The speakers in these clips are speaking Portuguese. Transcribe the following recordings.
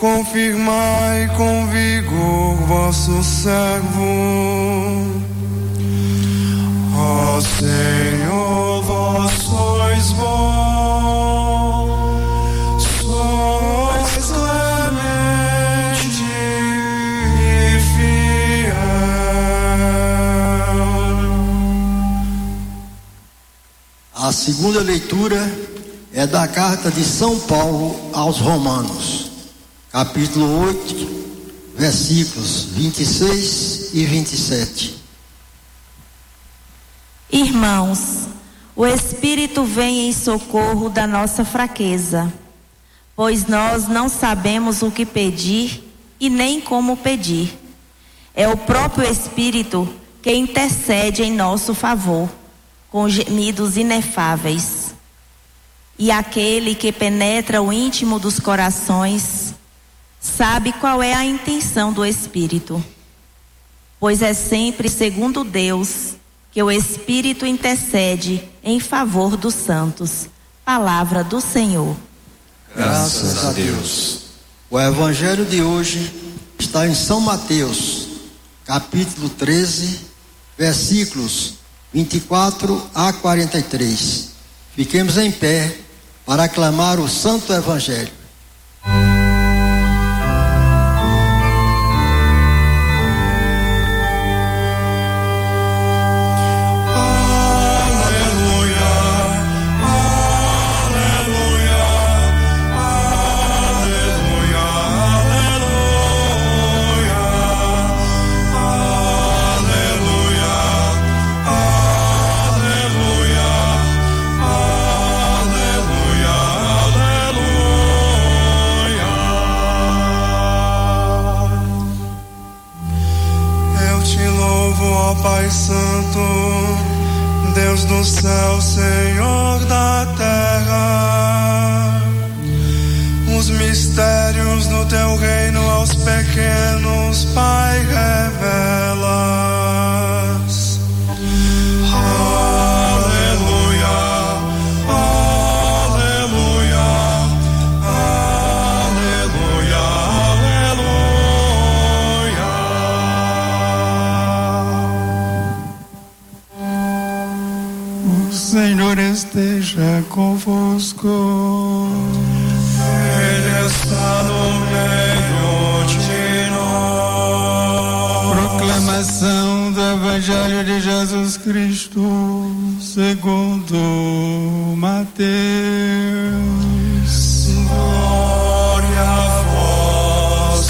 confirmai com vigor vosso servo. Ó Senhor, vós sois bom, sois clemente e fiel. A segunda leitura é da carta de São Paulo aos Romanos, capítulo 8, versículos 26 e 27. Irmãos, o Espírito vem em socorro da nossa fraqueza, pois nós não sabemos o que pedir e nem como pedir. É o próprio Espírito que intercede em nosso favor, com gemidos inefáveis. E aquele que penetra o íntimo dos corações sabe qual é a intenção do Espírito, pois é sempre segundo Deus que o Espírito intercede em favor dos santos. Palavra do Senhor. Graças a Deus. O evangelho de hoje está em São Mateus, capítulo 13, versículos 24 a 43. Fiquemos em pé para aclamar o santo evangelho. Pai Santo, Deus do céu, Senhor da terra, os mistérios do teu reino aos pequenos, Pai, revelas. Aleluia, aleluia, aleluia, aleluia. O Senhor esteja convosco. Ele está no meio de nós. Proclamação do Evangelho de Jesus Cristo segundo Mateus. Glória a vós,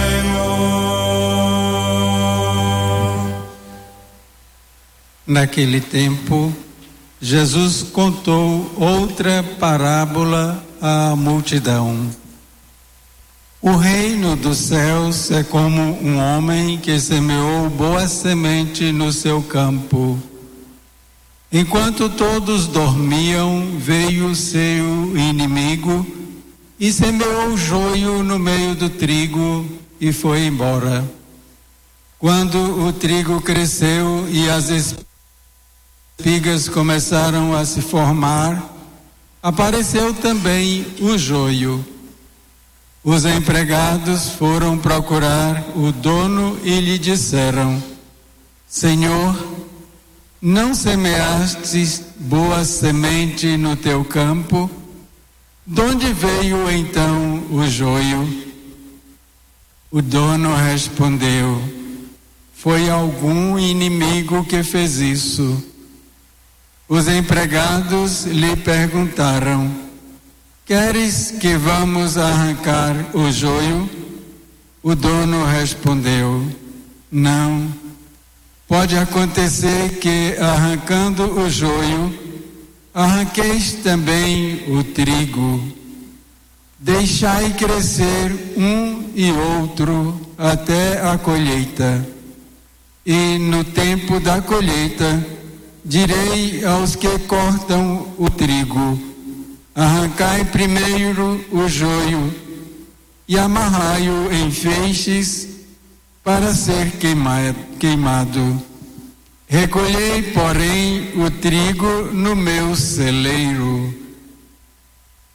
Senhor. Naquele tempo, Jesus contou outra parábola à multidão. O reino dos céus é como um homem que semeou boa semente no seu campo. Enquanto todos dormiam, veio seu inimigo e semeou joio no meio do trigo e foi embora. Quando o trigo cresceu e as espigas começaram a se formar, apareceu também o joio. Os empregados foram procurar o dono e lhe disseram: Senhor, não semeastes boa semente no teu campo? De onde veio então o joio? O dono respondeu: Foi algum inimigo que fez isso. Os empregados lhe perguntaram: Queres que vamos arrancar o joio? O dono respondeu: Não. Pode acontecer que, arrancando o joio, arranqueis também o trigo. Deixai crescer um e outro até a colheita. E no tempo da colheita, direi aos que cortam o trigo: arrancai primeiro o joio e amarrai-o em feixes para ser queimado. Recolhei, porém, o trigo no meu celeiro.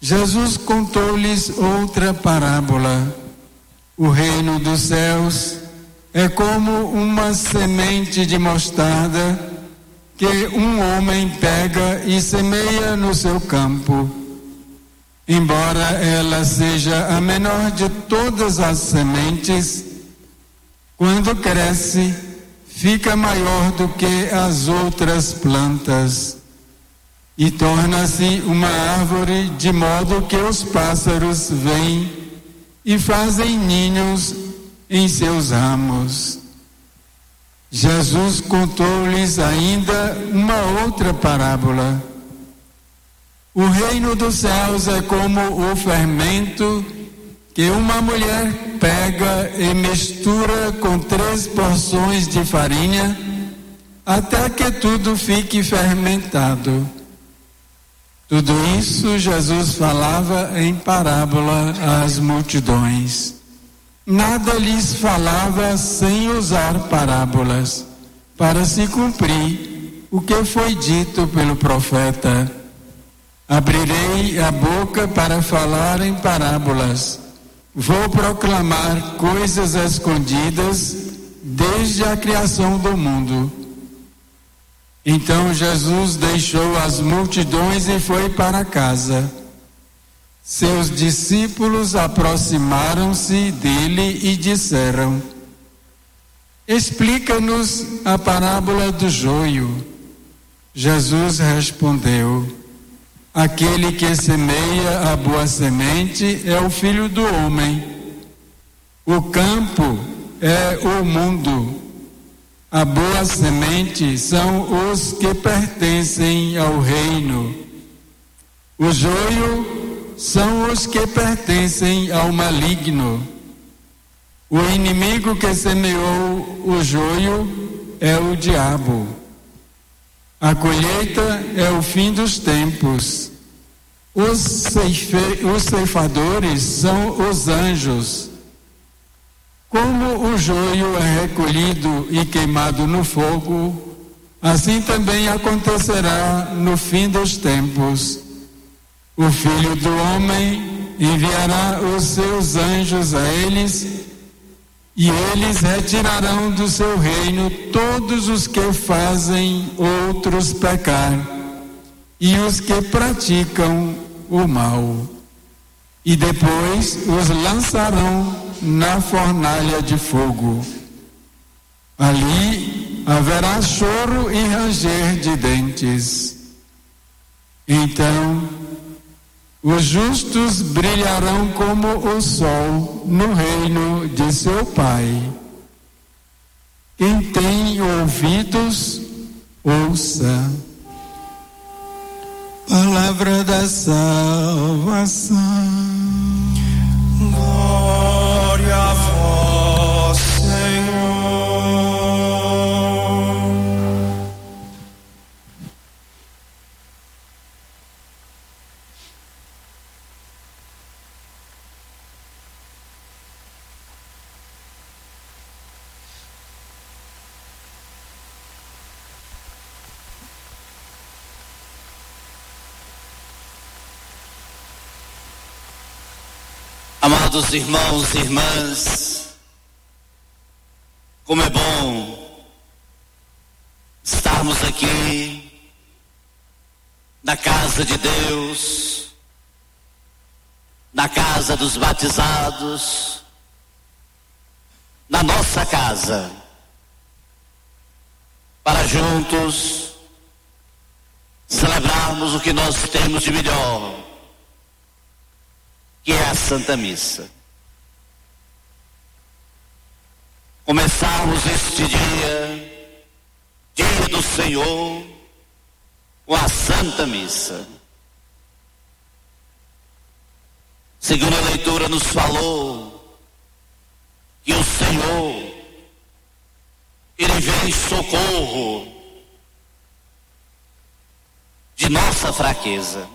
Jesus contou-lhes outra parábola. O reino dos céus é como uma semente de mostarda que um homem pega e semeia no seu campo. Embora ela seja a menor de todas as sementes, quando cresce, fica maior do que as outras plantas e torna-se uma árvore, de modo que os pássaros vêm e fazem ninhos em seus ramos. Jesus contou-lhes ainda uma outra parábola. O reino dos céus é como o fermento que uma mulher pega e mistura com 3 porções de farinha, até que tudo fique fermentado. Tudo isso Jesus falava em parábola às multidões. Nada lhes falava sem usar parábolas, para se cumprir o que foi dito pelo profeta: abrirei a boca para falar em parábolas, vou proclamar coisas escondidas desde a criação do mundo. Então Jesus deixou as multidões e foi para casa. Seus discípulos aproximaram-se dele e disseram: explica-nos a parábola do joio. Jesus respondeu: aquele que semeia a boa semente é o Filho do Homem. O campo é o mundo. A boa semente são os que pertencem ao reino. O joio são os que pertencem ao maligno. O inimigo que semeou o joio é o diabo. A colheita é o fim dos tempos. Os ceifadores são os anjos. Como o joio é recolhido e queimado no fogo, assim também acontecerá no fim dos tempos. O Filho do Homem enviará os seus anjos a eles, e eles retirarão do seu reino todos os que fazem outros pecar e os que praticam o mal, e depois os lançarão na fornalha de fogo. Ali haverá choro e ranger de dentes. Então os justos brilharão como o sol no reino de seu Pai. Quem tem ouvidos, ouça. Palavra da salvação. Glória a vós, Senhor. Amados irmãos e irmãs, como é bom estarmos aqui na casa de Deus, na casa dos batizados, na nossa casa, para juntos celebrarmos o que nós temos de melhor, que é a Santa Missa. Começarmos este dia do Senhor, com a Santa Missa. Segundo a leitura nos falou que o Senhor, Ele vem em socorro de nossa fraqueza.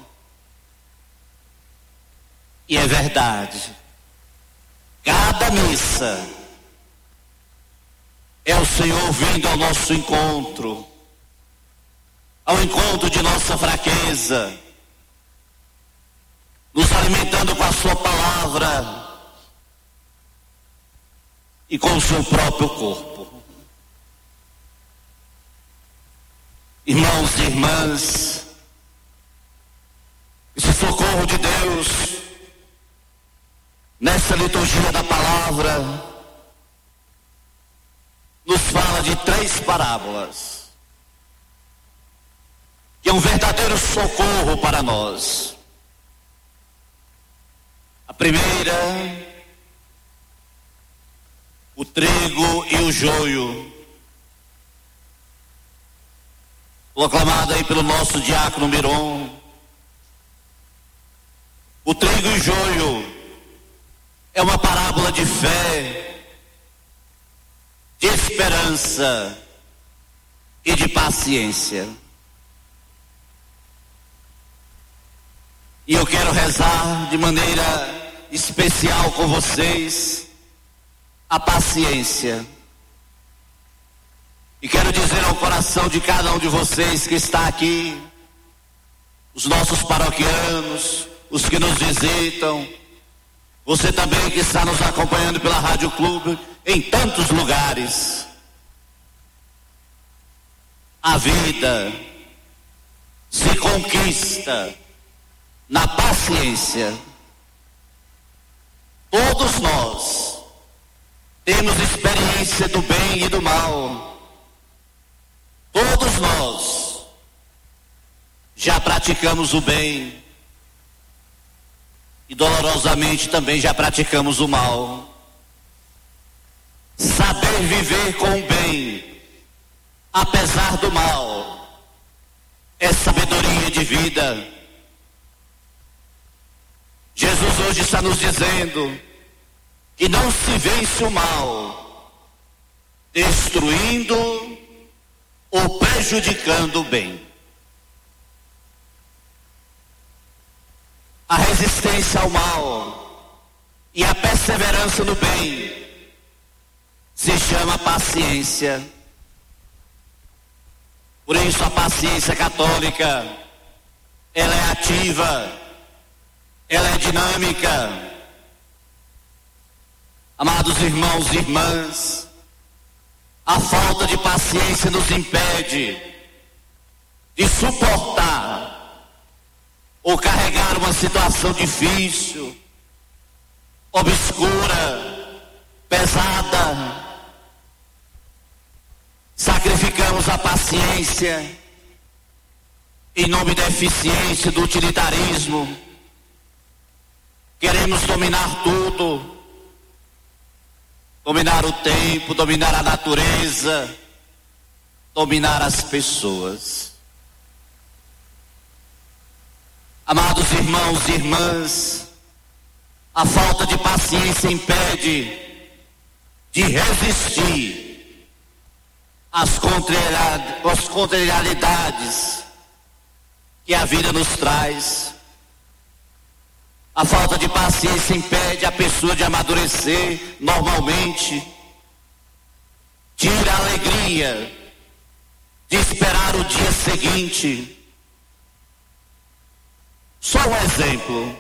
E é verdade, cada missa é o Senhor vindo ao nosso encontro, ao encontro de nossa fraqueza, nos alimentando com a sua palavra e com o seu próprio corpo. Irmãos e irmãs, esse socorro de Deus nessa liturgia da palavra nos fala de 3 parábolas, que é um verdadeiro socorro para nós. A primeira, o trigo e o joio, proclamada aí pelo nosso diácono Miron. O trigo e o joio é uma parábola de fé, de esperança e de paciência. E eu quero rezar de maneira especial com vocês a paciência. E quero dizer ao coração de cada um de vocês que está aqui, os nossos paroquianos, os que nos visitam, você também que está nos acompanhando pela Rádio Clube, em tantos lugares. A vida se conquista na paciência. Todos nós temos experiência do bem e do mal. Todos nós já praticamos o bem e dolorosamente também já praticamos o mal. Saber viver com o bem, apesar do mal, é sabedoria de vida. Jesus hoje está nos dizendo que não se vence o mal destruindo ou prejudicando o bem. A resistência ao mal e a perseverança no bem se chama paciência. Por isso a paciência católica, ela é ativa, ela é dinâmica. Amados irmãos e irmãs, a falta de paciência nos impede de suportar ou carregar uma situação difícil, obscura, pesada. Sacrificamos a paciência em nome da eficiência, do utilitarismo. Queremos dominar tudo, dominar o tempo, dominar a natureza, dominar as pessoas. Amados irmãos e irmãs, a falta de paciência impede de resistir às contrariedades que a vida nos traz. A falta de paciência impede a pessoa de amadurecer normalmente. Tira a alegria de esperar o dia seguinte. Só um exemplo.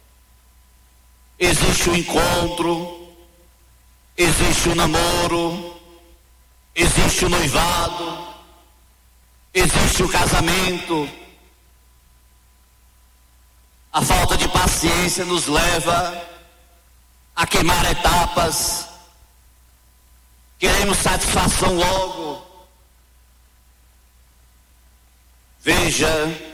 Existe o encontro, existe o namoro, existe o noivado, existe o casamento. A falta de paciência nos leva a queimar etapas. Queremos satisfação logo. Veja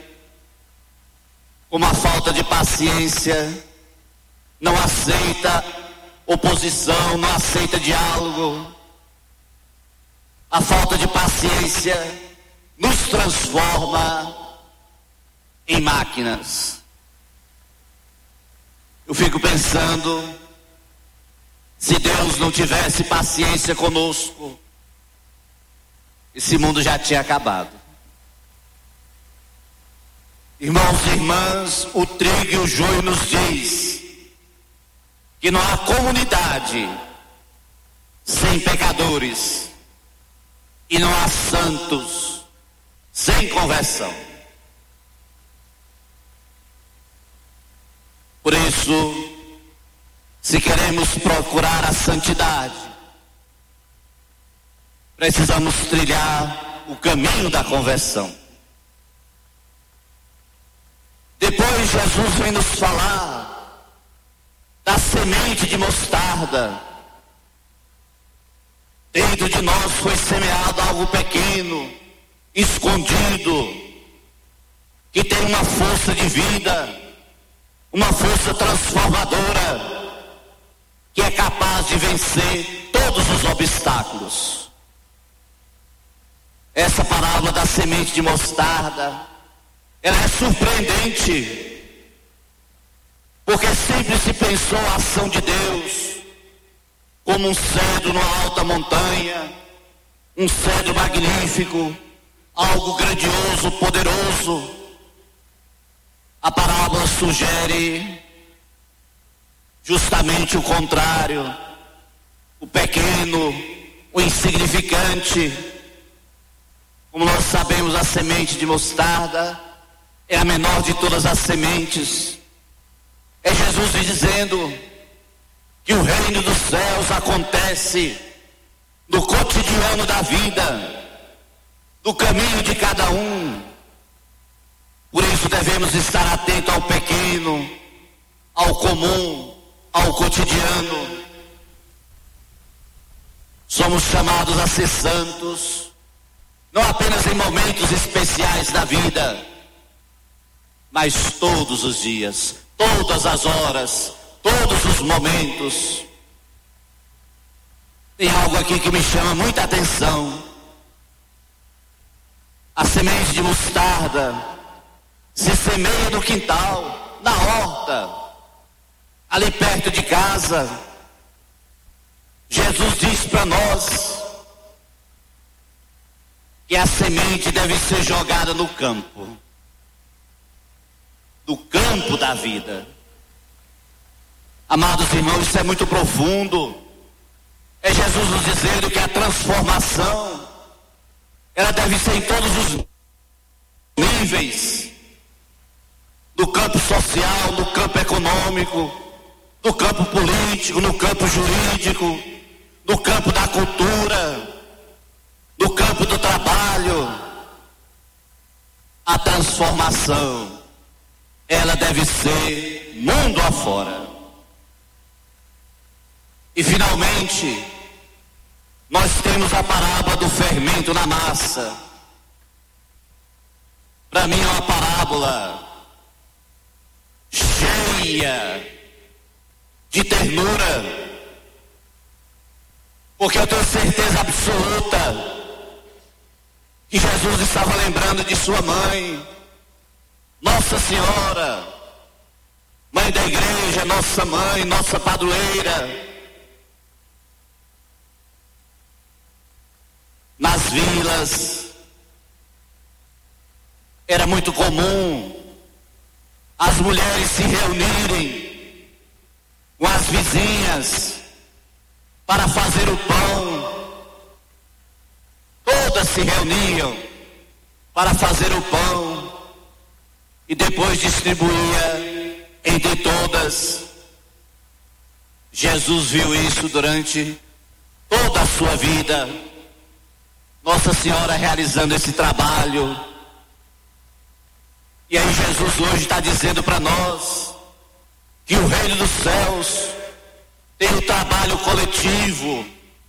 como a falta de paciência não aceita oposição, não aceita diálogo. A falta de paciência nos transforma em máquinas. Eu fico pensando, se Deus não tivesse paciência conosco, esse mundo já tinha acabado. Irmãos e irmãs, o trigo e o joio nos diz que não há comunidade sem pecadores e não há santos sem conversão. Por Por isso, se queremos procurar a santidade, precisamos trilhar o caminho da conversão. Depois Jesus vem nos falar da semente de mostarda. Dentro de nós foi semeado algo pequeno, escondido, que tem uma força de vida, uma força transformadora, que é capaz de vencer todos os obstáculos. Essa parábola da semente de mostarda, ela é surpreendente, porque sempre se pensou a ação de Deus como um cedro numa alta montanha, um cedro magnífico, algo grandioso, poderoso. A parábola sugere justamente o contrário, o pequeno, o insignificante. Como nós sabemos, a semente de mostarda é a menor de todas as sementes. É Jesus dizendo que o reino dos céus acontece no cotidiano da vida, no caminho de cada um. Por isso devemos estar atentos ao pequeno, ao comum, ao cotidiano. Somos chamados a ser santos, não apenas em momentos especiais da vida, mas todos os dias, todas as horas, todos os momentos. Tem algo aqui que me chama muita atenção. A semente de mostarda se semeia no quintal, na horta, ali perto de casa. Jesus diz para nós que a semente deve ser jogada no campo da vida. Amados irmãos, isso é muito profundo. É Jesus nos dizendo que a transformação, ela deve ser em todos os níveis, no campo social, no campo econômico, no campo político, no campo jurídico, no campo da cultura, no campo do trabalho. A transformação, ela deve ser mundo afora. E finalmente, nós temos a parábola do fermento na massa. Para mim é uma parábola cheia de ternura, porque eu tenho certeza absoluta que Jesus estava lembrando de sua mãe, Nossa Senhora, mãe da igreja, nossa mãe, nossa padroeira. Nas vilas era muito comum as mulheres se reunirem com as vizinhas para fazer o pão. Todas se reuniam para fazer o pão e depois distribuía entre todas. Jesus viu isso durante toda a sua vida. Nossa Senhora realizando esse trabalho. E aí Jesus hoje está dizendo para nós que o reino dos céus tem um trabalho coletivo.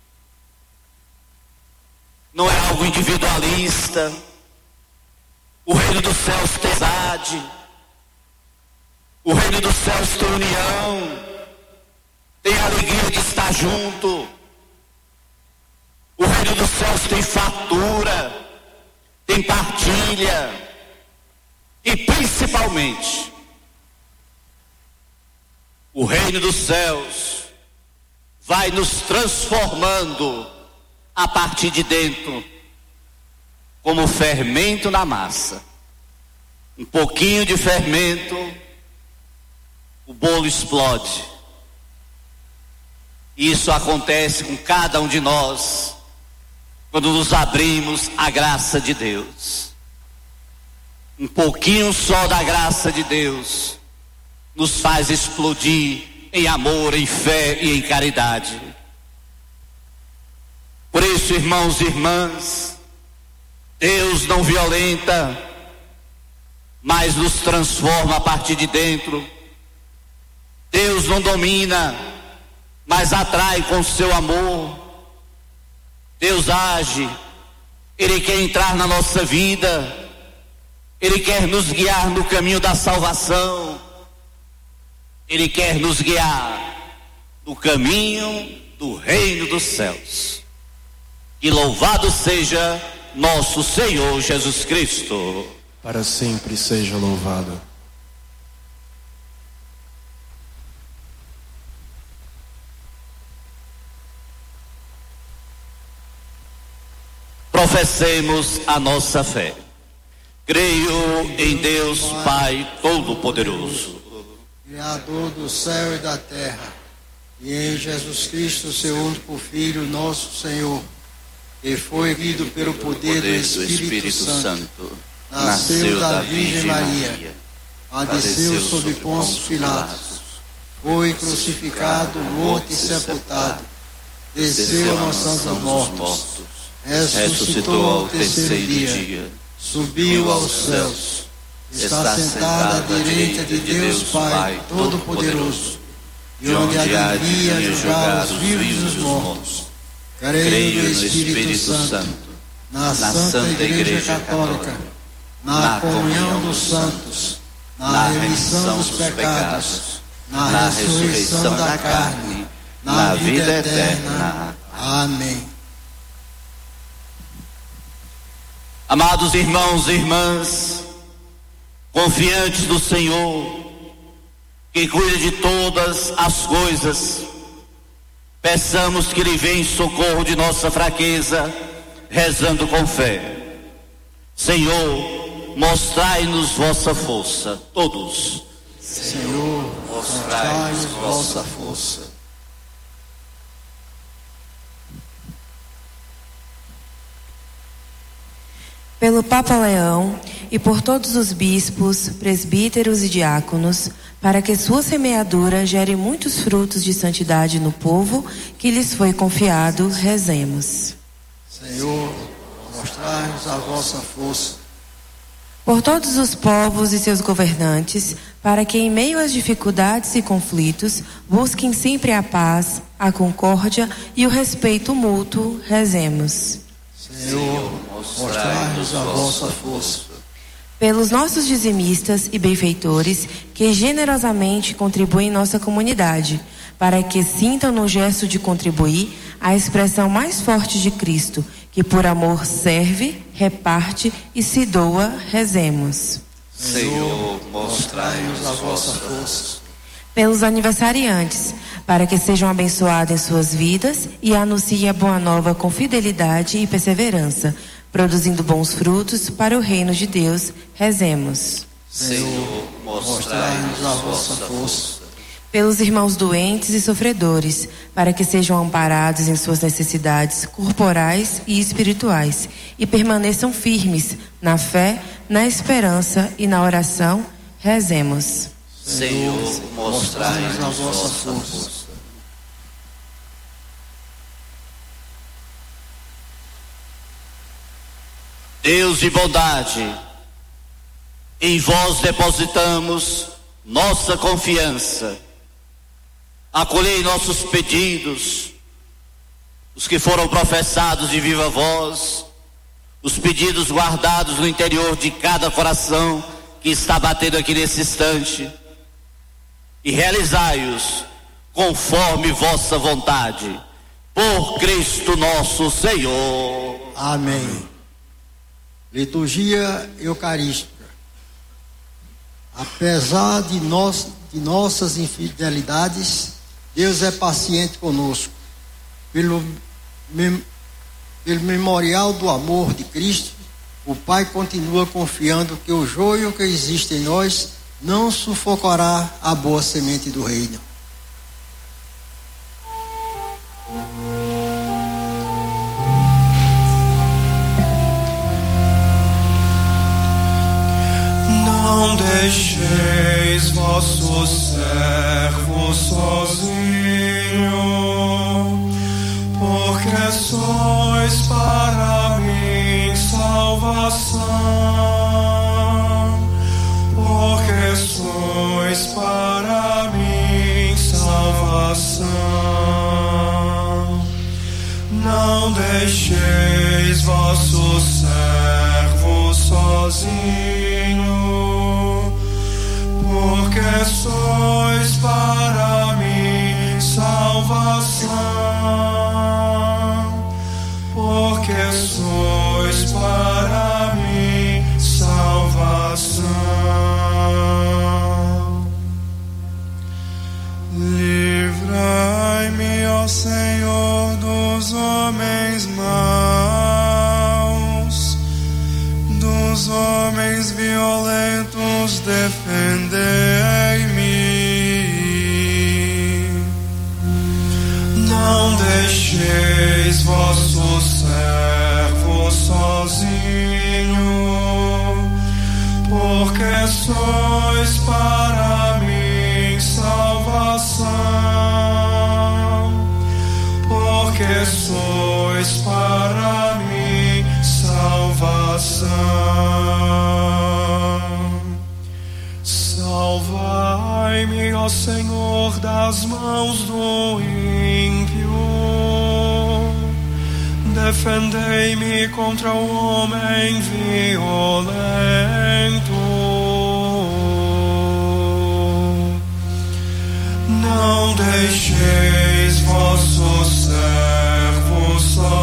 Não é algo individualista. O reino dos céus tem amizade. O reino dos céus tem união. Tem alegria de estar junto. O reino dos céus tem fartura, tem partilha e principalmente o reino dos céus vai nos transformando a partir de dentro, como fermento na massa. Um pouquinho de fermento, o bolo explode. Isso acontece com cada um de nós quando nos abrimos à graça de Deus. Um pouquinho só da graça de Deus nos faz explodir em amor, em fé e em caridade. Por isso, irmãos e irmãs, Deus não violenta, mas nos transforma a partir de dentro. Deus não domina, mas atrai com o seu amor. Deus age, Ele quer entrar na nossa vida, Ele quer nos guiar no caminho da salvação, Ele quer nos guiar no caminho do reino dos céus. E louvado seja nosso Senhor Jesus Cristo. Para sempre seja louvado. Professemos a nossa fé. Creio em Deus Pai Todo-Poderoso, Criador do céu e da terra, e em Jesus Cristo, seu único Filho, nosso Senhor, que foi guiado pelo poder do Espírito Santo, nasceu da Virgem Maria, padeceu sob Pôncio Pilatos, foi crucificado, morto e sepultado, desceu à mansão dos mortos, ressuscitou ao terceiro dia, subiu aos céus, está sentado à direita de Deus Pai Todo-Poderoso, de onde há de vir a julgar os vivos e os mortos. Creio no Espírito Santo, na Santa Igreja Católica, na comunhão dos santos, na remissão dos pecados, na ressurreição da carne, na vida eterna. Amém. Amados irmãos e irmãs, confiantes do Senhor, que cuida de todas as coisas, peçamos que Ele venha em socorro de nossa fraqueza, rezando com fé. Senhor, mostrai-nos vossa força, todos. Senhor, mostrai-nos vossa força. Pelo Papa Leão e por todos os bispos, presbíteros e diáconos, para que sua semeadura gere muitos frutos de santidade no povo que lhes foi confiado, rezemos. Senhor, mostrai-nos a vossa força. Por todos os povos e seus governantes, para que em meio às dificuldades e conflitos, busquem sempre a paz, a concórdia e o respeito mútuo, rezemos. Senhor, mostrai-nos a vossa força. Pelos nossos dizimistas e benfeitores que generosamente contribuem em nossa comunidade, para que sintam no gesto de contribuir a expressão mais forte de Cristo, que por amor serve, reparte e se doa, rezemos. Senhor, mostrai-nos a vossa força. Pelos aniversariantes, para que sejam abençoados em suas vidas e anunciem a boa nova com fidelidade e perseverança, produzindo bons frutos para o reino de Deus, rezemos. Senhor, mostrai-nos a vossa força. Pelos irmãos doentes e sofredores, para que sejam amparados em suas necessidades corporais e espirituais e permaneçam firmes na fé, na esperança e na oração, rezemos. Senhor, mostrai-nos a vossa força. Deus de bondade, em vós depositamos nossa confiança. Acolhei nossos pedidos, os que foram professados de viva voz, os pedidos guardados no interior de cada coração que está batendo aqui nesse instante, e realizai-os conforme vossa vontade, por Cristo nosso Senhor. Amém. Liturgia Eucarística. Apesar de nossas infidelidades, Deus é paciente conosco. Pelo memorial do amor de Cristo, o Pai continua confiando que o joio que existe em nós não sufocará a boa semente do reino. Não deixeis deixeis vosso servo sozinho, porque sois para mim salvação, porque sois para mim salvação. Não deixeis vosso servo sozinho, porque sois para mim salvação, porque sois para mim salvação. Livrai-me, ó Senhor, dos homens maus, dos homens violentos, defendei-me. Não deixeis vosso servo sozinho, porque sois para mim salvação, porque sois para mim salvação. Salvai-me, ó Senhor, das mãos do ímpio, defendei-me contra o homem violento. Não deixeis vosso servo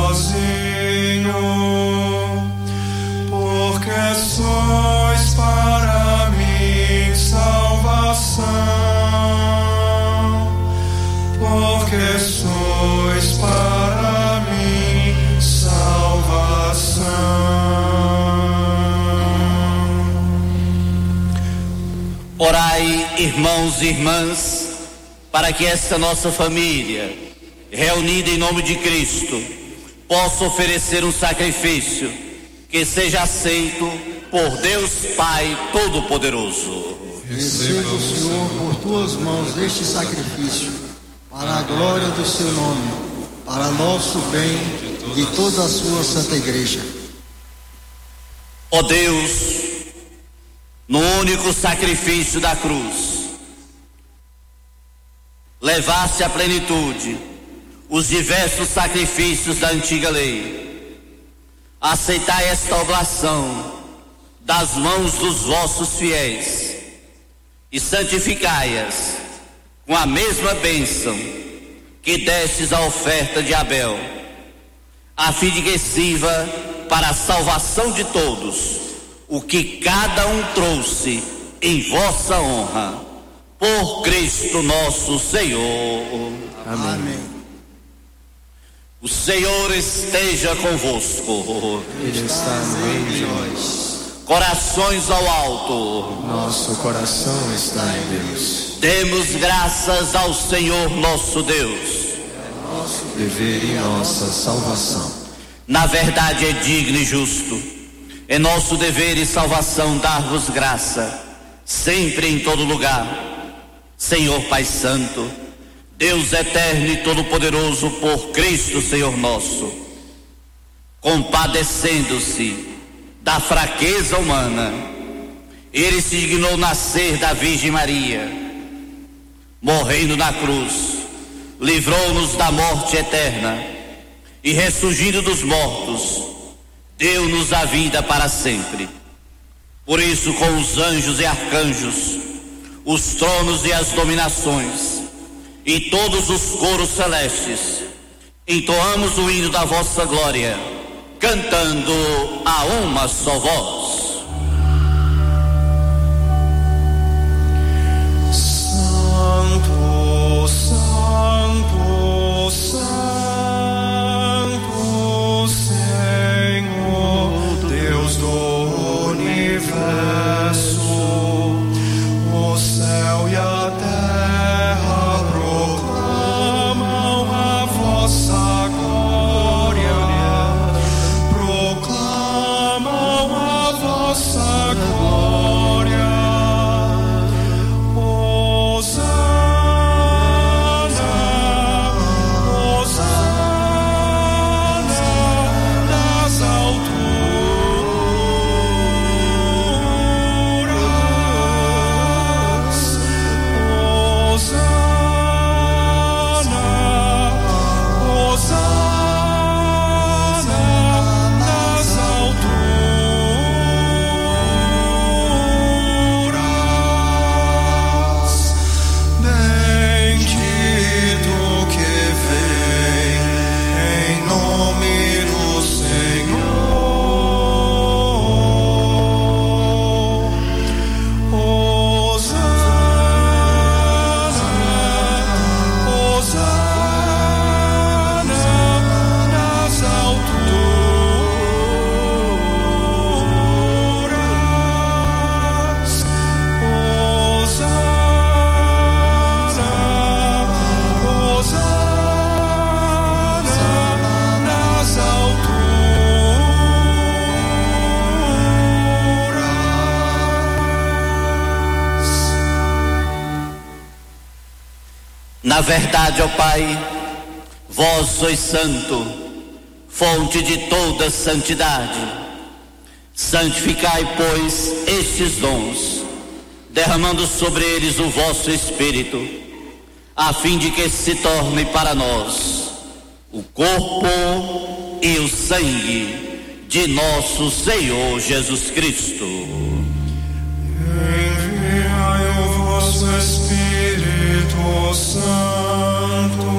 sozinho, porque sois para mim salvação, porque sois para mim salvação. Orai, irmãos e irmãs, para que esta nossa família, reunida em nome de Cristo, possa oferecer um sacrifício que seja aceito por Deus Pai Todo-Poderoso. Receba o Senhor por tuas mãos este sacrifício, para a glória do seu nome, para nosso bem e de toda a sua santa igreja. Ó Deus, no único sacrifício da cruz, levaste à plenitude os diversos sacrifícios da antiga lei. Aceitai esta oblação das mãos dos vossos fiéis e santificai-as com a mesma bênção que destes à oferta de Abel, a fim de que sirva para a salvação de todos o que cada um trouxe em vossa honra. Por Cristo nosso Senhor. Amém. O Senhor esteja convosco. Ele está no meio de nós. Corações ao alto. Nosso coração está em Deus. Demos graças ao Senhor nosso Deus. Nosso dever e nossa salvação. Na verdade é digno e justo. É nosso dever e salvação dar-vos graça, sempre e em todo lugar. Senhor Pai Santo, Deus eterno e todo-poderoso, por Cristo Senhor nosso, compadecendo-se da fraqueza humana, Ele se dignou nascer da Virgem Maria, morrendo na cruz, livrou-nos da morte eterna e ressurgindo dos mortos, deu-nos a vida para sempre. Por isso, com os anjos e arcanjos, os tronos e as dominações e todos os coros celestes, entoamos o hino da vossa glória, cantando a uma só voz. Santo, Santo, Santo, Senhor, Deus do universo. O céu e a terra proclamam a vossa glória, proclamam a vossa Na verdade, ó Pai, vós sois santo, fonte de toda santidade. Santificai, pois, estes dons, derramando sobre eles o vosso Espírito, a fim de que se torne para nós o corpo e o sangue de nosso Senhor Jesus Cristo. Enviai o vosso Espírito Santo.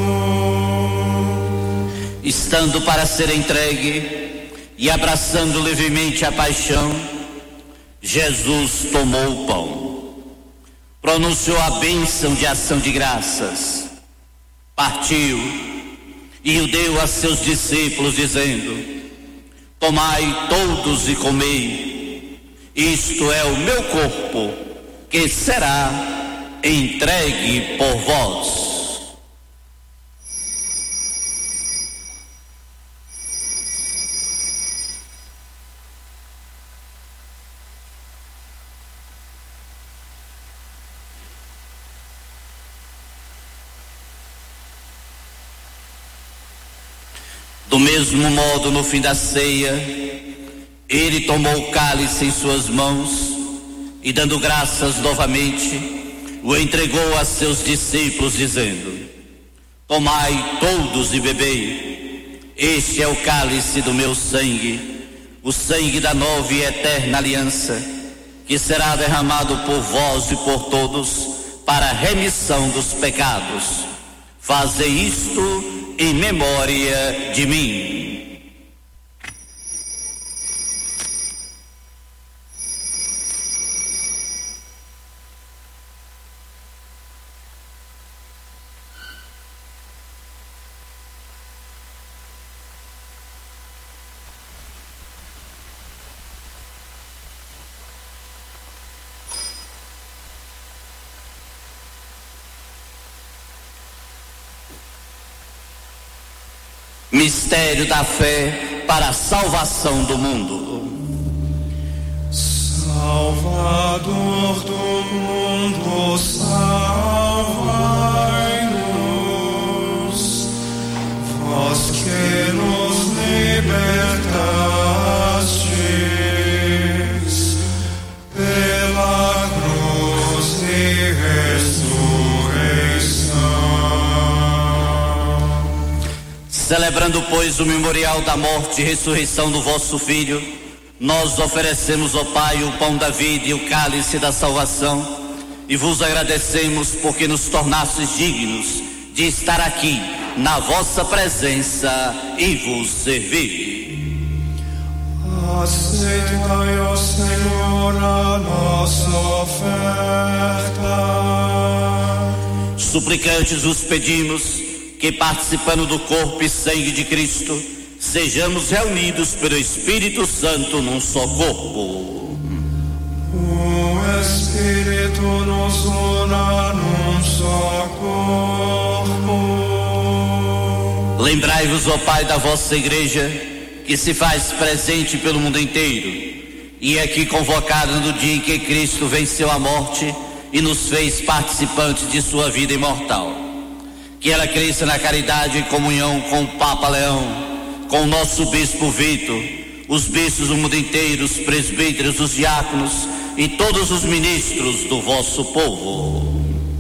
Estando para ser entregue e abraçando levemente a paixão, Jesus tomou o pão, pronunciou a bênção de ação de graças, partiu e o deu a seus discípulos, dizendo: tomai todos e comei, isto é o meu corpo, que será entregue por vós. Do mesmo modo, no fim da ceia, ele tomou o cálice em suas mãos e, dando graças novamente, o entregou a seus discípulos, dizendo: tomai todos e bebei, este é o cálice do meu sangue, o sangue da nova e eterna aliança, que será derramado por vós e por todos para a remissão dos pecados. Fazei isto em memória de mim. Mistério da fé para a salvação do mundo. Salvador do mundo, salvai-nos, vós que nos libertastes pela cruz e ressurreição. Celebrando, pois, o memorial da morte e ressurreição do vosso Filho, nós oferecemos, ó Pai, o pão da vida e o cálice da salvação, e vos agradecemos porque nos tornastes dignos de estar aqui na vossa presença e vos servir. Aceitai, ó Senhor, a nossa oferta. Suplicantes vos pedimos que, participando do corpo e sangue de Cristo, sejamos reunidos pelo Espírito Santo num só corpo. O Espírito nos una num só corpo. Lembrai-vos, ó Pai, da vossa igreja, que se faz presente pelo mundo inteiro, e é aqui convocada no dia em que Cristo venceu a morte e nos fez participantes de sua vida imortal. Que ela cresça na caridade e comunhão com o Papa Leão, com o nosso Bispo Vitor, os bispos do mundo inteiro, os presbíteros, os diáconos e todos os ministros do vosso povo.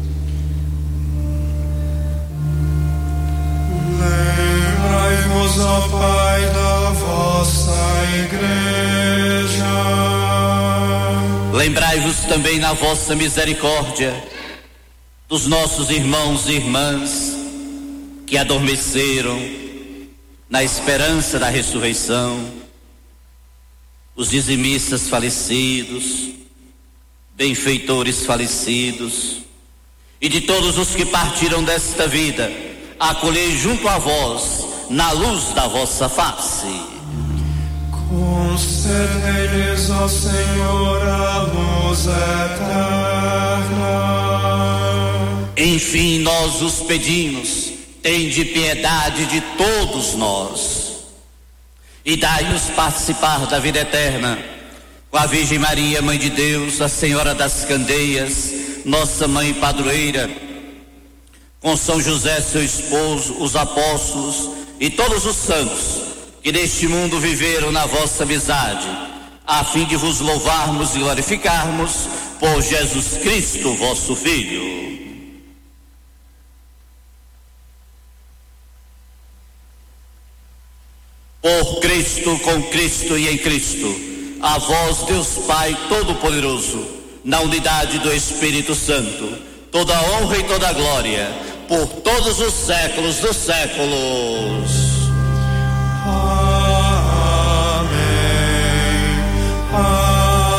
Lembrai-vos, ó Pai, da vossa igreja. Lembrai-vos também na vossa misericórdia dos nossos irmãos e irmãs que adormeceram na esperança da ressurreição, os dizimistas falecidos, benfeitores falecidos, e de todos os que partiram desta vida, acolhei junto a vós, na luz da vossa face. Concedei-lhes, ó Senhor, a luz eterna. Enfim, nós os pedimos, tende piedade de todos nós, e dai-nos participar da vida eterna, com a Virgem Maria, Mãe de Deus, a Senhora das Candeias, nossa Mãe Padroeira, com São José, seu esposo, os apóstolos e todos os santos que neste mundo viveram na vossa amizade, a fim de vos louvarmos e glorificarmos por Jesus Cristo, vosso Filho. Por Cristo, com Cristo e em Cristo, a vós, Deus Pai Todo-Poderoso, na unidade do Espírito Santo, toda a honra e toda a glória, por todos os séculos dos séculos. Amém. Amém.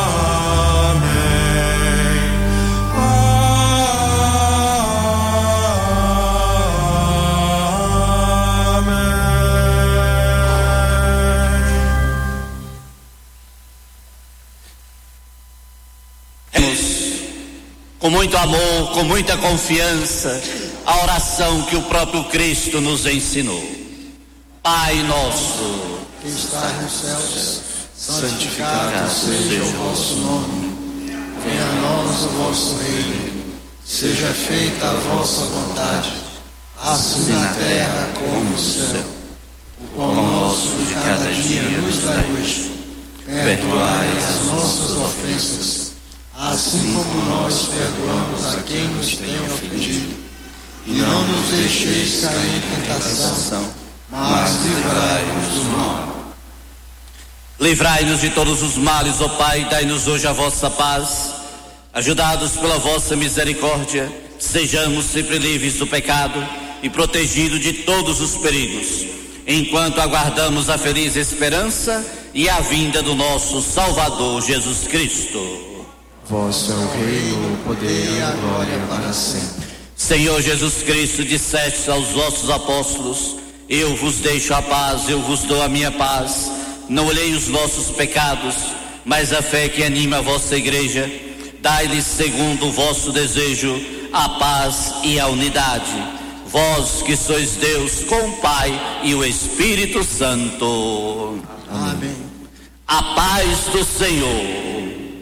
Com muito amor, com muita confiança, a oração que o próprio Cristo nos ensinou. Pai nosso, que estás nos céus, santificado seja o vosso nome. Venha a nós o vosso reino. Seja feita a vossa vontade, assim na terra como no céu. O pão nosso de cada dia nos dai hoje. Perdoai as nossas ofensas, assim como nós perdoamos a quem nos tem ofendido. E não nos deixeis cair em tentação, mas livrai-nos do mal. Livrai-nos de todos os males, ó Pai, dai-nos hoje a vossa paz. Ajudados pela vossa misericórdia, sejamos sempre livres do pecado e protegidos de todos os perigos, enquanto aguardamos a feliz esperança e a vinda do nosso Salvador Jesus Cristo. Vosso é o reino, o poder e a glória para sempre. Senhor Jesus Cristo, disseste aos vossos apóstolos: eu vos deixo a paz, eu vos dou a minha paz. Não olhei os nossos pecados, mas a fé que anima a vossa igreja. Dai-lhes, segundo o vosso desejo, a paz e a unidade. Vós que sois Deus com o Pai e o Espírito Santo. Amém. A paz do Senhor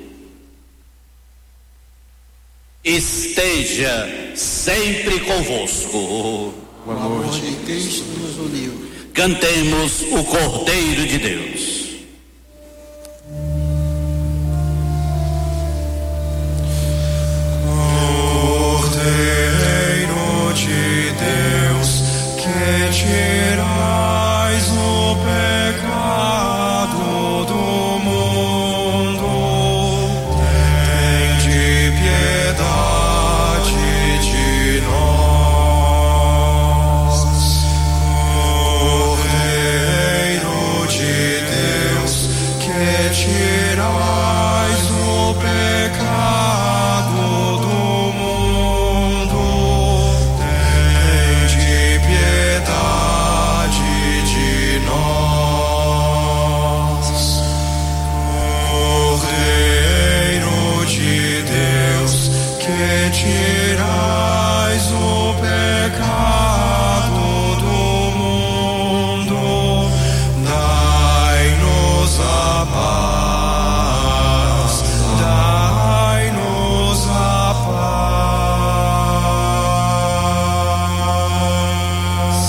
esteja sempre convosco. O amor de Cristo nos uniu. Cantemos o Cordeiro de Deus. Cordeiro de Deus, que tirais o pecado do mundo, tende piedade de nós. Cordeiro de Deus, que tirais o pecado do mundo, tende piedade de nós. Cordeiro de Deus, que tirais o pecado do mundo, dai-nos a paz, dai-nos a paz.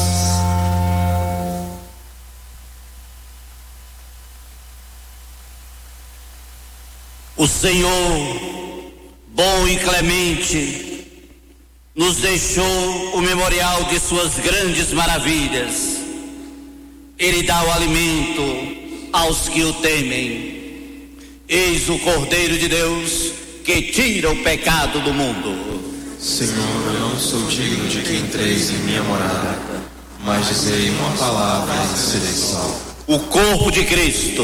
O Senhor, bom e clemente, nos deixou o memorial de suas grandes maravilhas. Ele dá o alimento aos que o temem. Eis o Cordeiro de Deus que tira o pecado do mundo. Senhor, eu não sou digno de que entreis em minha morada, mas dizei uma palavra e serei salvo. O corpo de Cristo.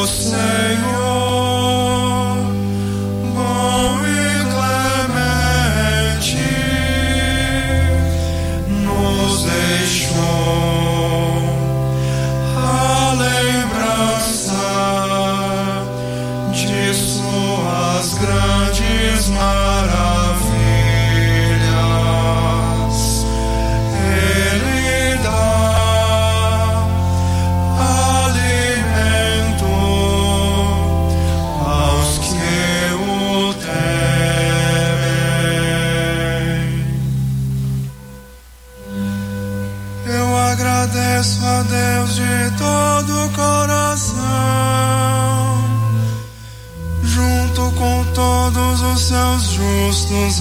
Justos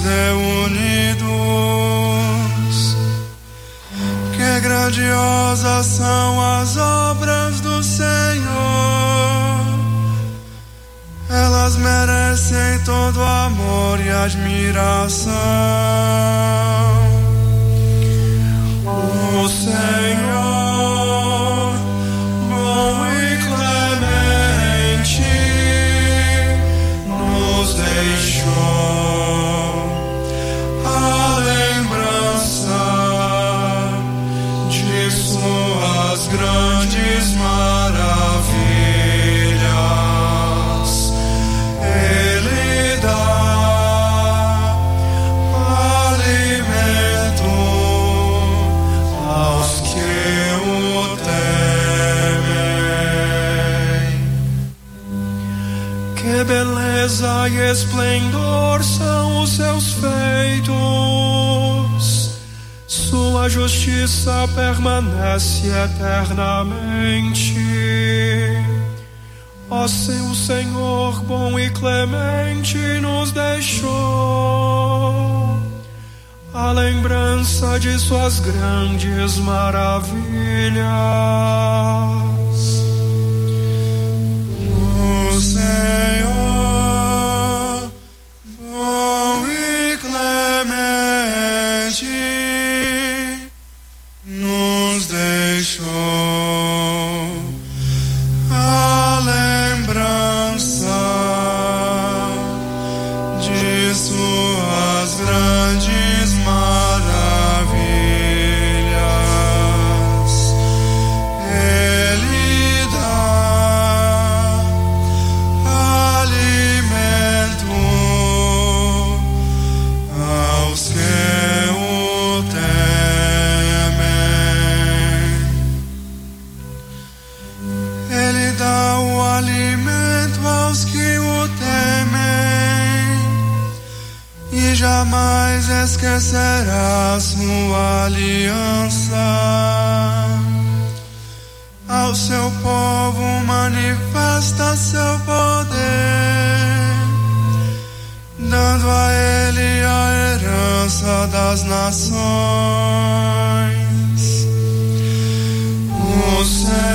reunidos, que grandiosas são as obras do Senhor, elas merecem todo amor e admiração. O Senhor, bom e clemente, nos deixou grandes maravilhas. Ele dá alimento aos que o temem. Que beleza e esplendor são os seus feitos, sua justiça permanece eternamente. Ó, o Senhor bom e clemente nos deixou a lembrança de suas grandes maravilhas. O Senhor bom e clemente nos deixou a lembrança de suas grandes maravilhas. Ele dá alimento aos que o temem. Ele dá o alimento aos que o temem e jamais esquecerá sua aliança. Ao seu povo manifesta seu poder, dando a ele a herança das nações. O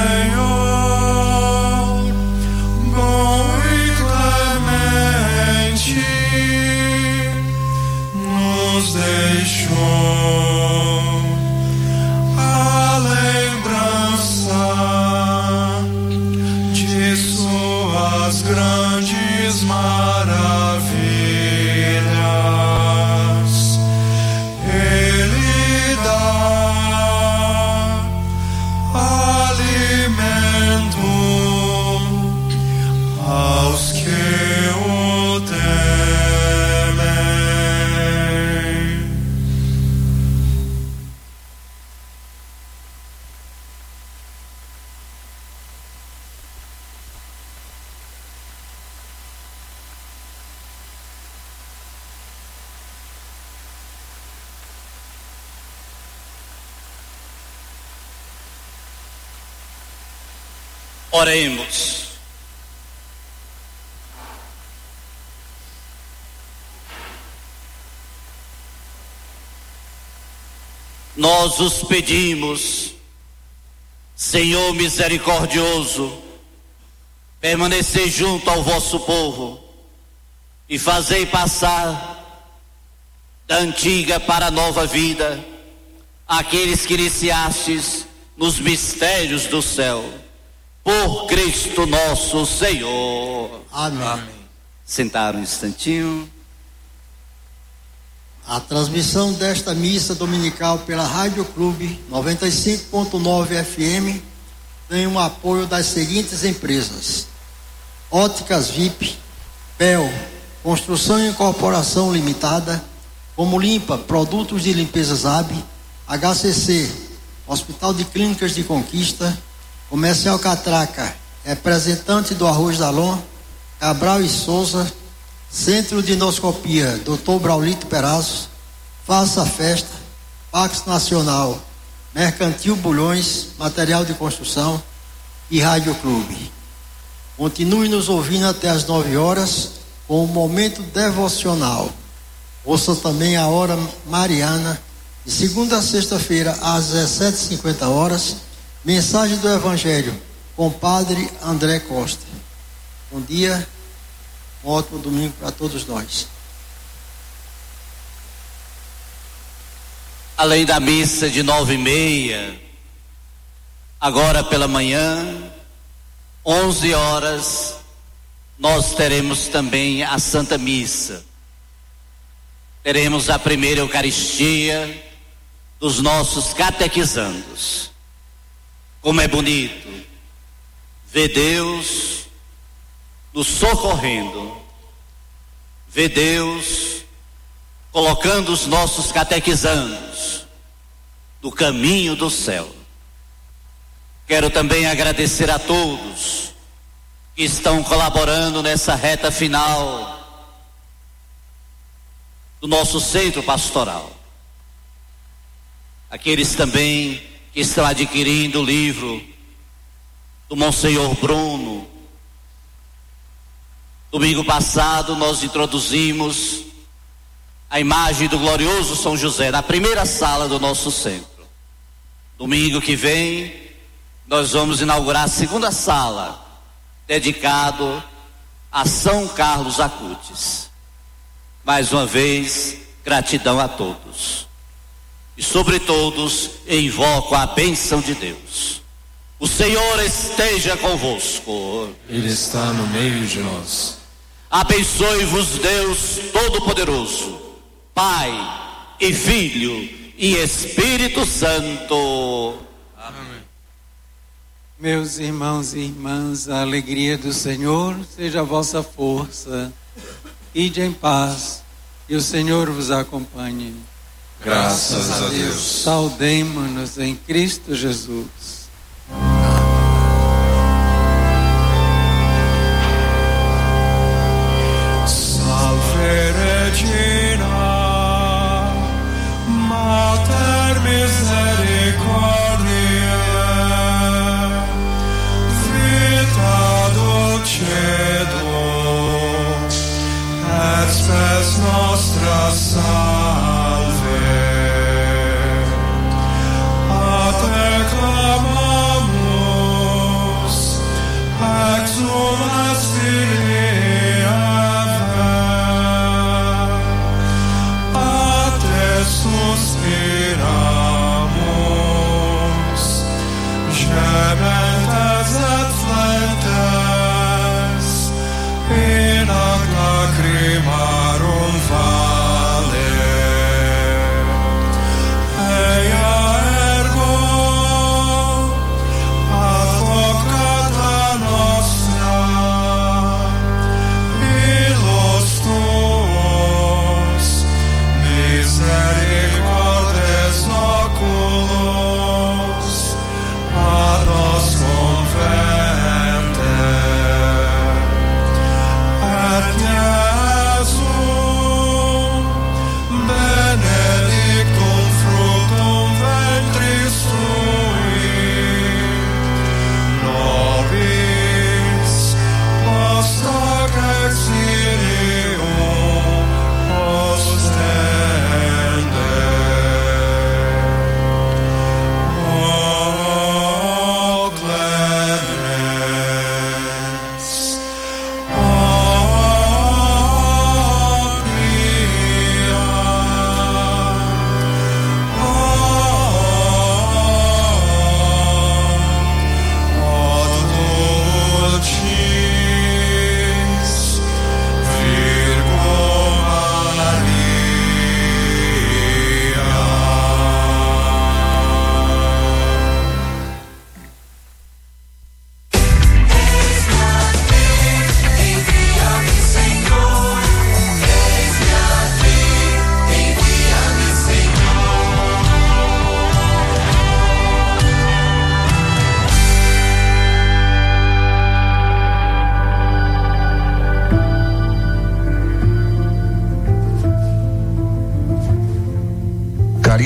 Senhor bom e clemente nos deixou a lembrança de suas grandes maravilhas. Ele dá alimento aos que o temem. Oremos. Nós os pedimos, Senhor misericordioso, permanecei junto ao vosso povo e fazei passar da antiga para a nova vida aqueles que iniciastes nos mistérios do céu. por Cristo nosso Senhor. Amém. Sentar um instantinho. A transmissão desta missa dominical pela Rádio Clube 95.9 FM tem o apoio das seguintes empresas: Óticas VIP, PEL, Construção e Incorporação Limitada, Como Limpa, Produtos de Limpeza ZAB, HCC, Hospital de Clínicas de Conquista, Comercial Catraca, representante do Arroz Dalon, Cabral e Souza, Centro de Endoscopia, Dr. Braulito Perazzo, Faça Festa, Pax Nacional, Mercantil Bulhões, Material de Construção e Rádio Clube. Continue nos ouvindo até às 9 horas com o momento devocional. Ouça também a hora mariana, de segunda a sexta-feira às 17h50, mensagem do Evangelho com o Padre André Costa. Bom dia, um ótimo domingo para todos nós. Além da missa de 9h30, agora pela manhã, 11 horas, nós teremos também a Santa Missa. Teremos a primeira Eucaristia dos nossos catequizandos. Como é bonito ver Deus nos socorrendo, ver Deus colocando os nossos catequizandos no caminho do céu. Quero também agradecer a todos que estão colaborando nessa reta final do nosso centro pastoral. Aqueles também que estão adquirindo o livro do Monsenhor Bruno. Domingo passado nós introduzimos a imagem do glorioso São José na primeira sala do nosso centro. Domingo que vem nós vamos inaugurar a segunda sala, dedicado a São Carlos Acutis. Mais uma vez, gratidão a todos. E sobre todos, invoco a bênção de Deus. O Senhor esteja convosco. Ele está no meio de nós. Abençoe-vos Deus Todo-Poderoso, Pai e Filho e Espírito Santo. Amém. Meus irmãos e irmãs, a alegria do Senhor seja a vossa força. Ide em paz e o Senhor vos acompanhe. Graças a Deus. Saudemo-nos em Cristo Jesus. Salve Regina, Mater Misericordiae, vita dulcedo, et spes nostra salve. A te clamamus, exulas Filii Ave, a te suspiramus, gementes et flentes, in ac lacrimarum vale.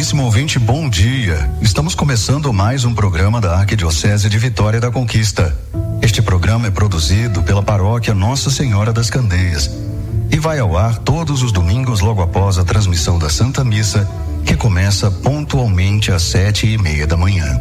caríssimo ouvinte, bom dia. Estamos começando mais um programa da Arquidiocese de Vitória da Conquista. Este programa é produzido pela paróquia Nossa Senhora das Candeias e vai ao ar todos os domingos logo após a transmissão da Santa Missa, que começa pontualmente às 7:30 da manhã.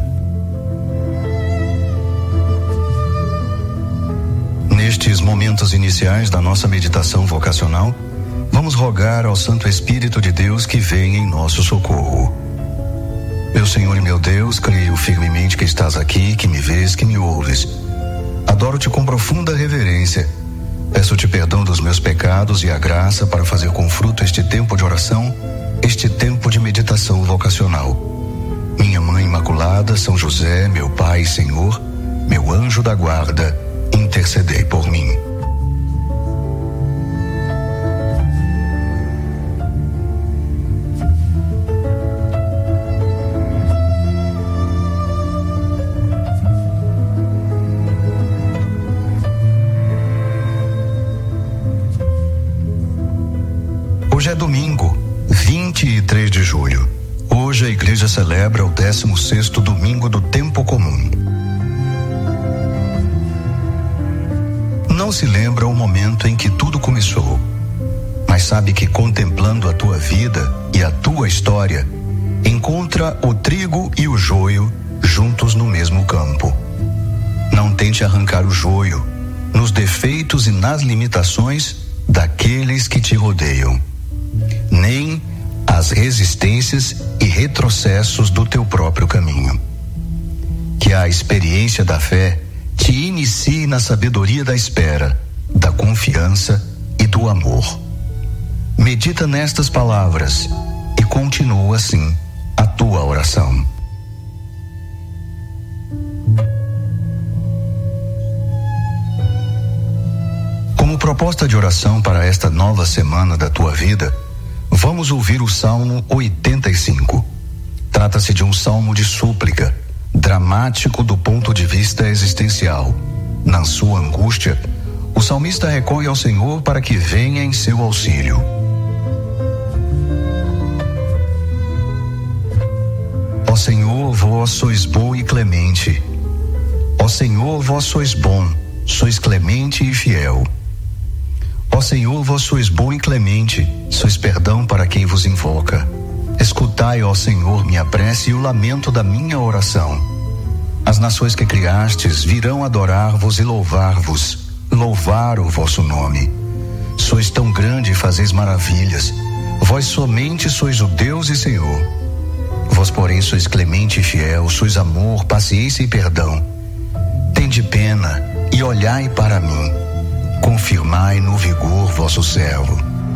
Nestes momentos iniciais da nossa meditação vocacional, vamos rogar ao Santo Espírito de Deus que venha em nosso socorro. Meu Senhor e meu Deus, creio firmemente que estás aqui, que me vês, que me ouves. Adoro-te com profunda reverência. Peço-te perdão dos meus pecados e a graça para fazer com fruto este tempo de oração, este tempo de meditação vocacional. Minha Mãe Imaculada, São José, meu Pai e Senhor, meu anjo da guarda, intercedei por mim. Hoje é domingo, 23 de julho. Hoje a igreja celebra o 16º domingo do tempo comum. Não se lembra o momento em que tudo começou, mas sabe que contemplando a tua vida e a tua história, encontra o trigo e o joio juntos no mesmo campo. Não tente arrancar o joio nos defeitos e nas limitações daqueles que te rodeiam, nem as resistências e retrocessos do teu próprio caminho. Que a experiência da fé te inicie na sabedoria da espera, da confiança e do amor. Medita nestas palavras e continua assim a tua oração. Como proposta de oração para esta nova semana da tua vida, vamos ouvir o Salmo 85. Trata-se de um salmo de súplica, dramático do ponto de vista existencial. Na sua angústia, o salmista recorre ao Senhor para que venha em seu auxílio. Ó Senhor, vós sois bom e clemente. Ó Senhor, vós sois bom, sois clemente e fiel. Ó Senhor, vós sois bom e clemente, sois perdão para quem vos invoca. Escutai, ó Senhor, minha prece e o lamento da minha oração. As nações que criastes virão adorar-vos e louvar-vos, louvar o vosso nome. Sois tão grande e fazeis maravilhas. Vós somente sois o Deus e Senhor. Vós, porém, sois clemente e fiel, sois amor, paciência e perdão. Tende pena e olhai para mim. Confirmai no vigor vosso servo.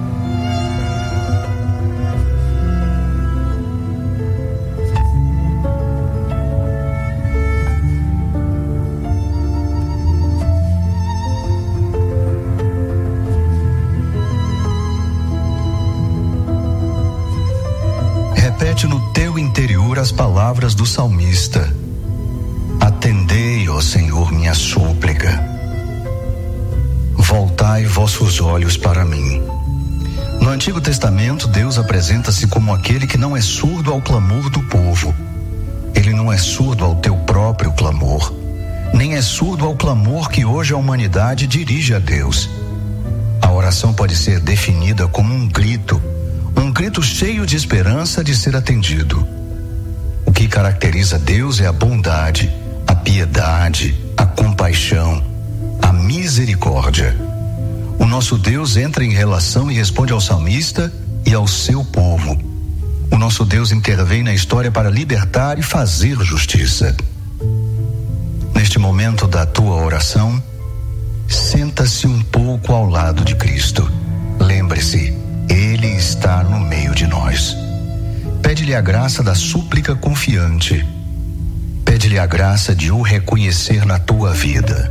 Repete no teu interior as palavras do salmista. Atendei, ó Senhor, minha súplica. Voltai vossos olhos para mim. No Antigo Testamento, Deus apresenta-se como aquele que não é surdo ao clamor do povo. Ele não é surdo ao teu próprio clamor, nem é surdo ao clamor que hoje a humanidade dirige a Deus. A oração pode ser definida como um grito cheio de esperança de ser atendido. O que caracteriza Deus é a bondade, a piedade, a compaixão, a misericórdia. O nosso Deus entra em relação e responde ao salmista e ao seu povo. O nosso Deus intervém na história para libertar e fazer justiça. Neste momento da tua oração, senta-se um pouco ao lado de Cristo. Lembre-se, Ele está no meio de nós. Pede-lhe a graça da súplica confiante. Pede-lhe a graça de o reconhecer na tua vida.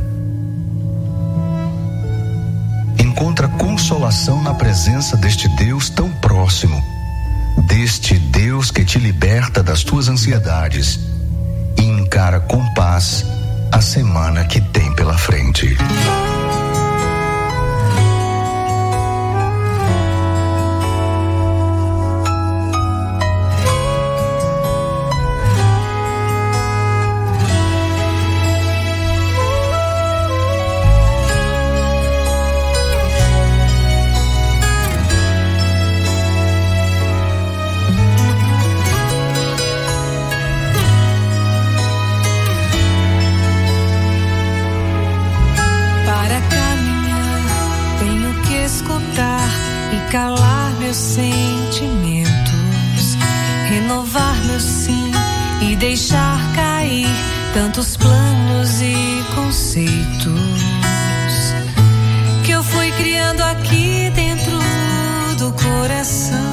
Encontra consolação na presença deste Deus tão próximo, deste Deus que te liberta das tuas ansiedades e encara com paz a semana que tem pela frente. calar meus sentimentos, renovar meu sim e deixar cair tantos planos e conceitos que eu fui criando aqui dentro do coração.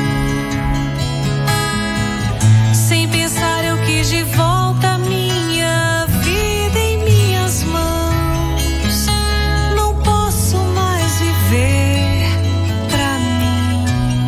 Sem pensar eu quis de volta minha vida em minhas mãos. Não posso mais viver pra mim.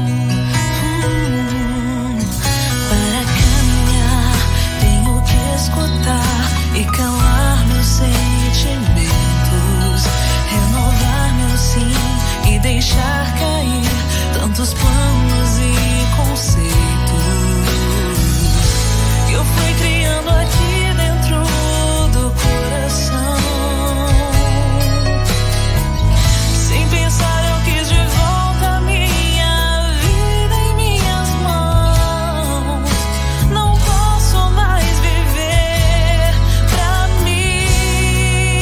Para caminhar tenho que escutar e calar meus sentimentos, renovar meu sim e deixar cair tantos planos e conceitos que eu fui criando aqui dentro do coração. Sem pensar eu quis de volta minha vida em minhas mãos. Não posso mais viver pra mim.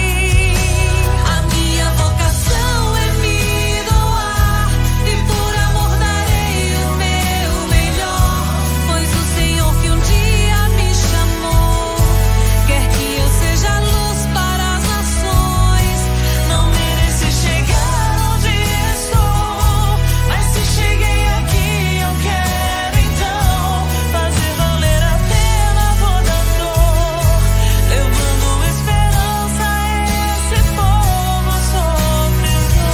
A minha vocação é me doar e por amor darei o meu melhor, pois o Senhor que um dia me chamou quer que eu seja luz para as nações. Não mereci chegar onde estou, mas se cheguei aqui eu quero então fazer valer a pena toda dor, levando esperança a esse povo sofredor.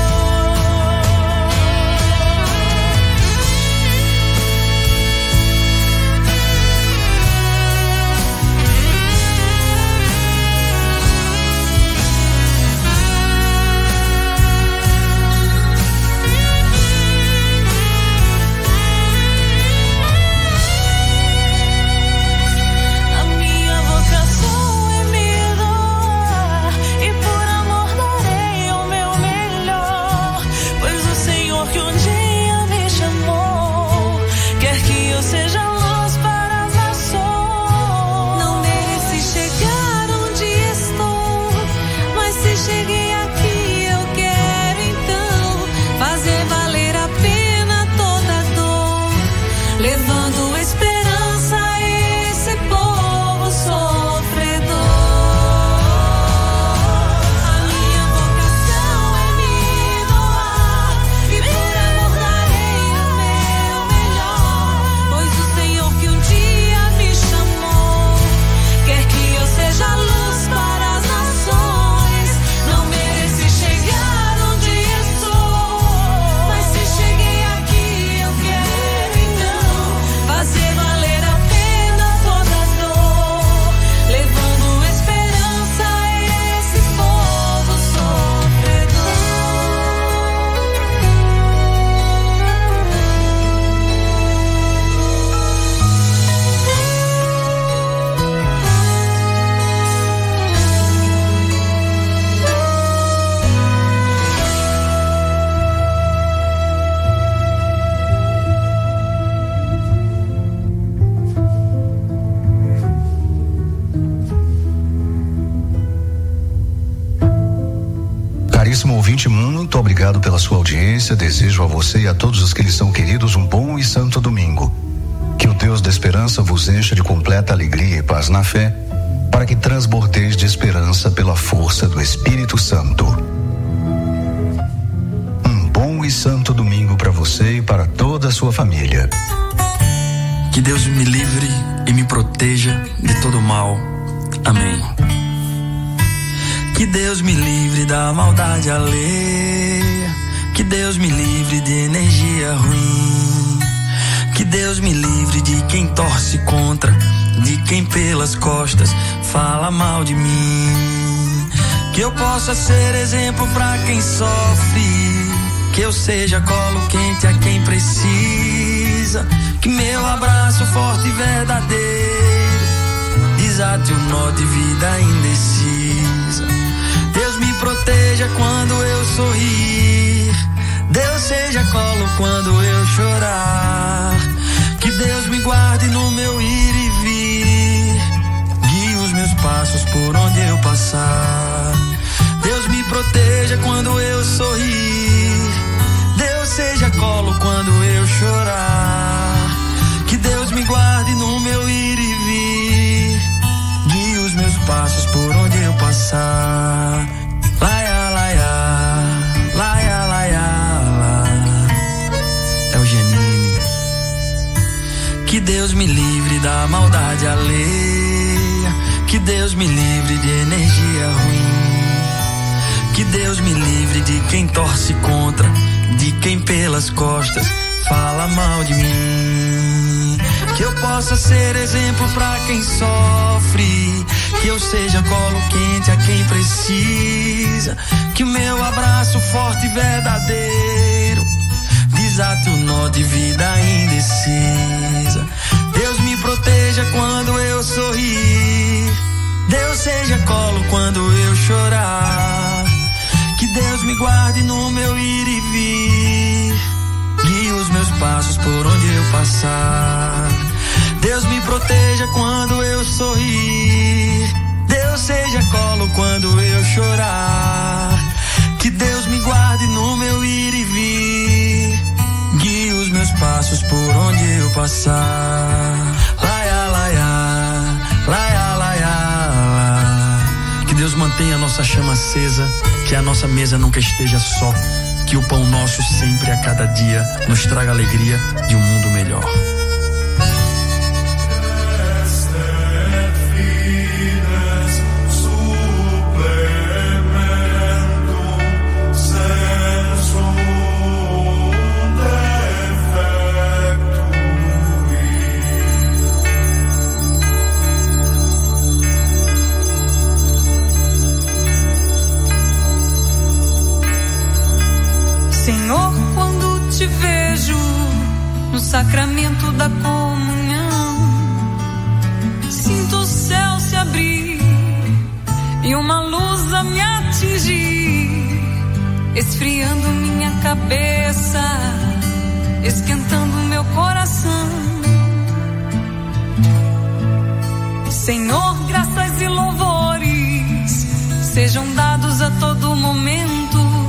A minha vocação é me doar e por amor darei o meu melhor, pois o Senhor que um dia me chamou quer que eu seja luz para as nações. Não mereci chegar onde estou, mas se cheguei aqui eu quero então fazer valer a pena toda dor, levando esperança a esse povo sofredor. A minha vocação é me doar e por amor darei o meu melhor, pois o Senhor que um dia me chamou quer que eu seja luz para as nações. Não mereci chegar onde estou, mas se cheguei aqui eu quero então fazer valer a pena toda dor, levando esperança a esse povo sofredor. Caríssimo ouvinte, muito obrigado pela sua audiência. Desejo a você e a todos os que lhe são queridos um bom e santo domingo. Que o Deus da esperança vos encha de completa alegria e paz na fé, para que transbordeis de esperança pela força do Espírito Santo. Um bom e santo domingo para você e para toda a sua família. Que Deus me livre e me proteja de todo mal. Amém. Que Deus me livre da maldade alheia. Que Deus me livre de energia ruim. Que Deus me livre de quem torce contra, de quem pelas costas fala mal de mim. Que eu possa ser exemplo pra quem sofre. Que eu seja colo quente a quem precisa. Que meu abraço forte e verdadeiro desate o nó de vida indecisa. Deus me proteja quando eu sorrir. Deus seja colo quando eu chorar. Que Deus me guarde no meu ir e vir. Guie os meus passos por onde eu passar. Deus me proteja quando eu sorrir. Deus Deus me livre da maldade alheia, que Deus me livre de energia ruim, que Deus me livre de quem torce contra, de quem pelas costas fala mal de mim. Que eu possa ser exemplo pra quem sofre, que eu seja colo quente a quem precisa, que o meu abraço forte e verdadeiro desate o nó de vida indecisa. Deus me proteja quando eu sorrir, Deus seja colo quando eu chorar, que Deus me guarde no meu ir e vir, guie os meus passos por onde eu passar. Deus me proteja quando eu sorrir, Deus seja colo quando eu chorar, que Deus me guarde no meu ir e vir, guie os meus passos por onde eu passar. Laia, laia, laia, laia. Que Deus mantenha a nossa chama acesa, que a nossa mesa nunca esteja só, que o pão nosso sempre a cada dia nos traga alegria de um mundo melhor. Senhor, quando te vejo no sacramento da comunhão, sinto o céu se abrir e uma luz a me atingir, esfriando minha cabeça, esquentando meu coração. Senhor, graças e louvores sejam dados a todo momento.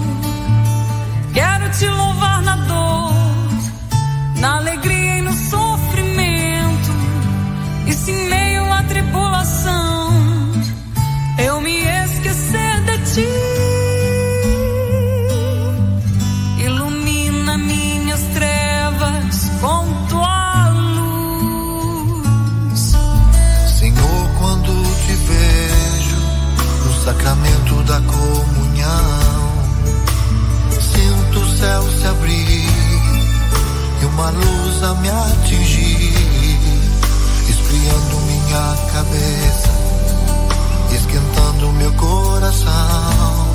Quero te louvar na dor, na alegria e no sofrimento, e se em meio à tribulação eu me esquecer de ti, ilumina minhas trevas com tua luz. Senhor, quando te vejo no sacramento da comunhão, sinto o céu se abrir e uma luz a me atingir, esfriando minha cabeça, esquentando meu coração.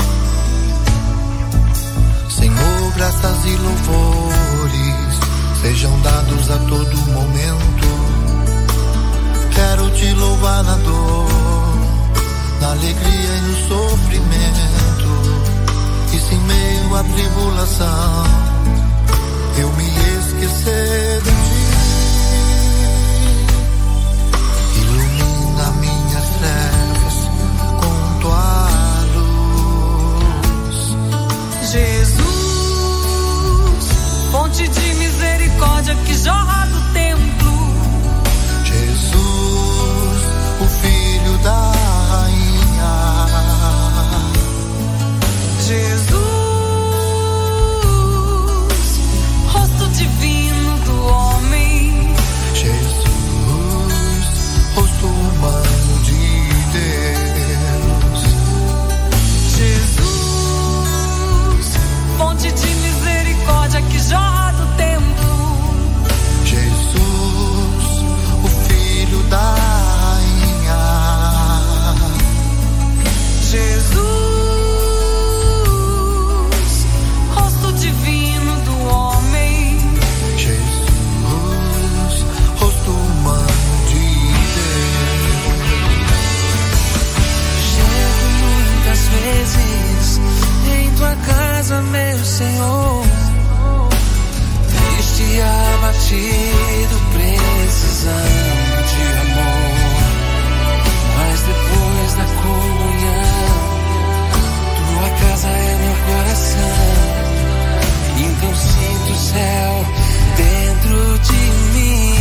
Senhor, graças e louvores sejam dados a todo momento. Quero te louvar na dor, na alegria e no sofrimento, e se em meio à tribulação eu me esquecer de ti, ilumina minhas trevas com tua luz. Jesus, fonte de misericórdia que jorra do templo. Jesus, o Filho da Rainha. Jesus, rosto divino do homem. Jesus, rosto humano de Deus. Jesus, fonte de misericórdia que jorra do templo. Jesus, o Filho da Rainha. Jesus, divino do homem. Jesus, rosto humano de Deus. Chego muitas vezes em tua casa, meu Senhor, triste e abatido, precisando de amor. Mas depois da comunhão, tua casa é meu coração. Então sinto o céu dentro de mim.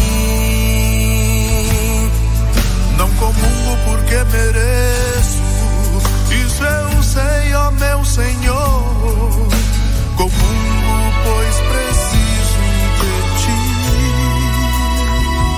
Não comungo porque mereço, isso eu sei, ó meu Senhor. Comungo pois preciso de ti.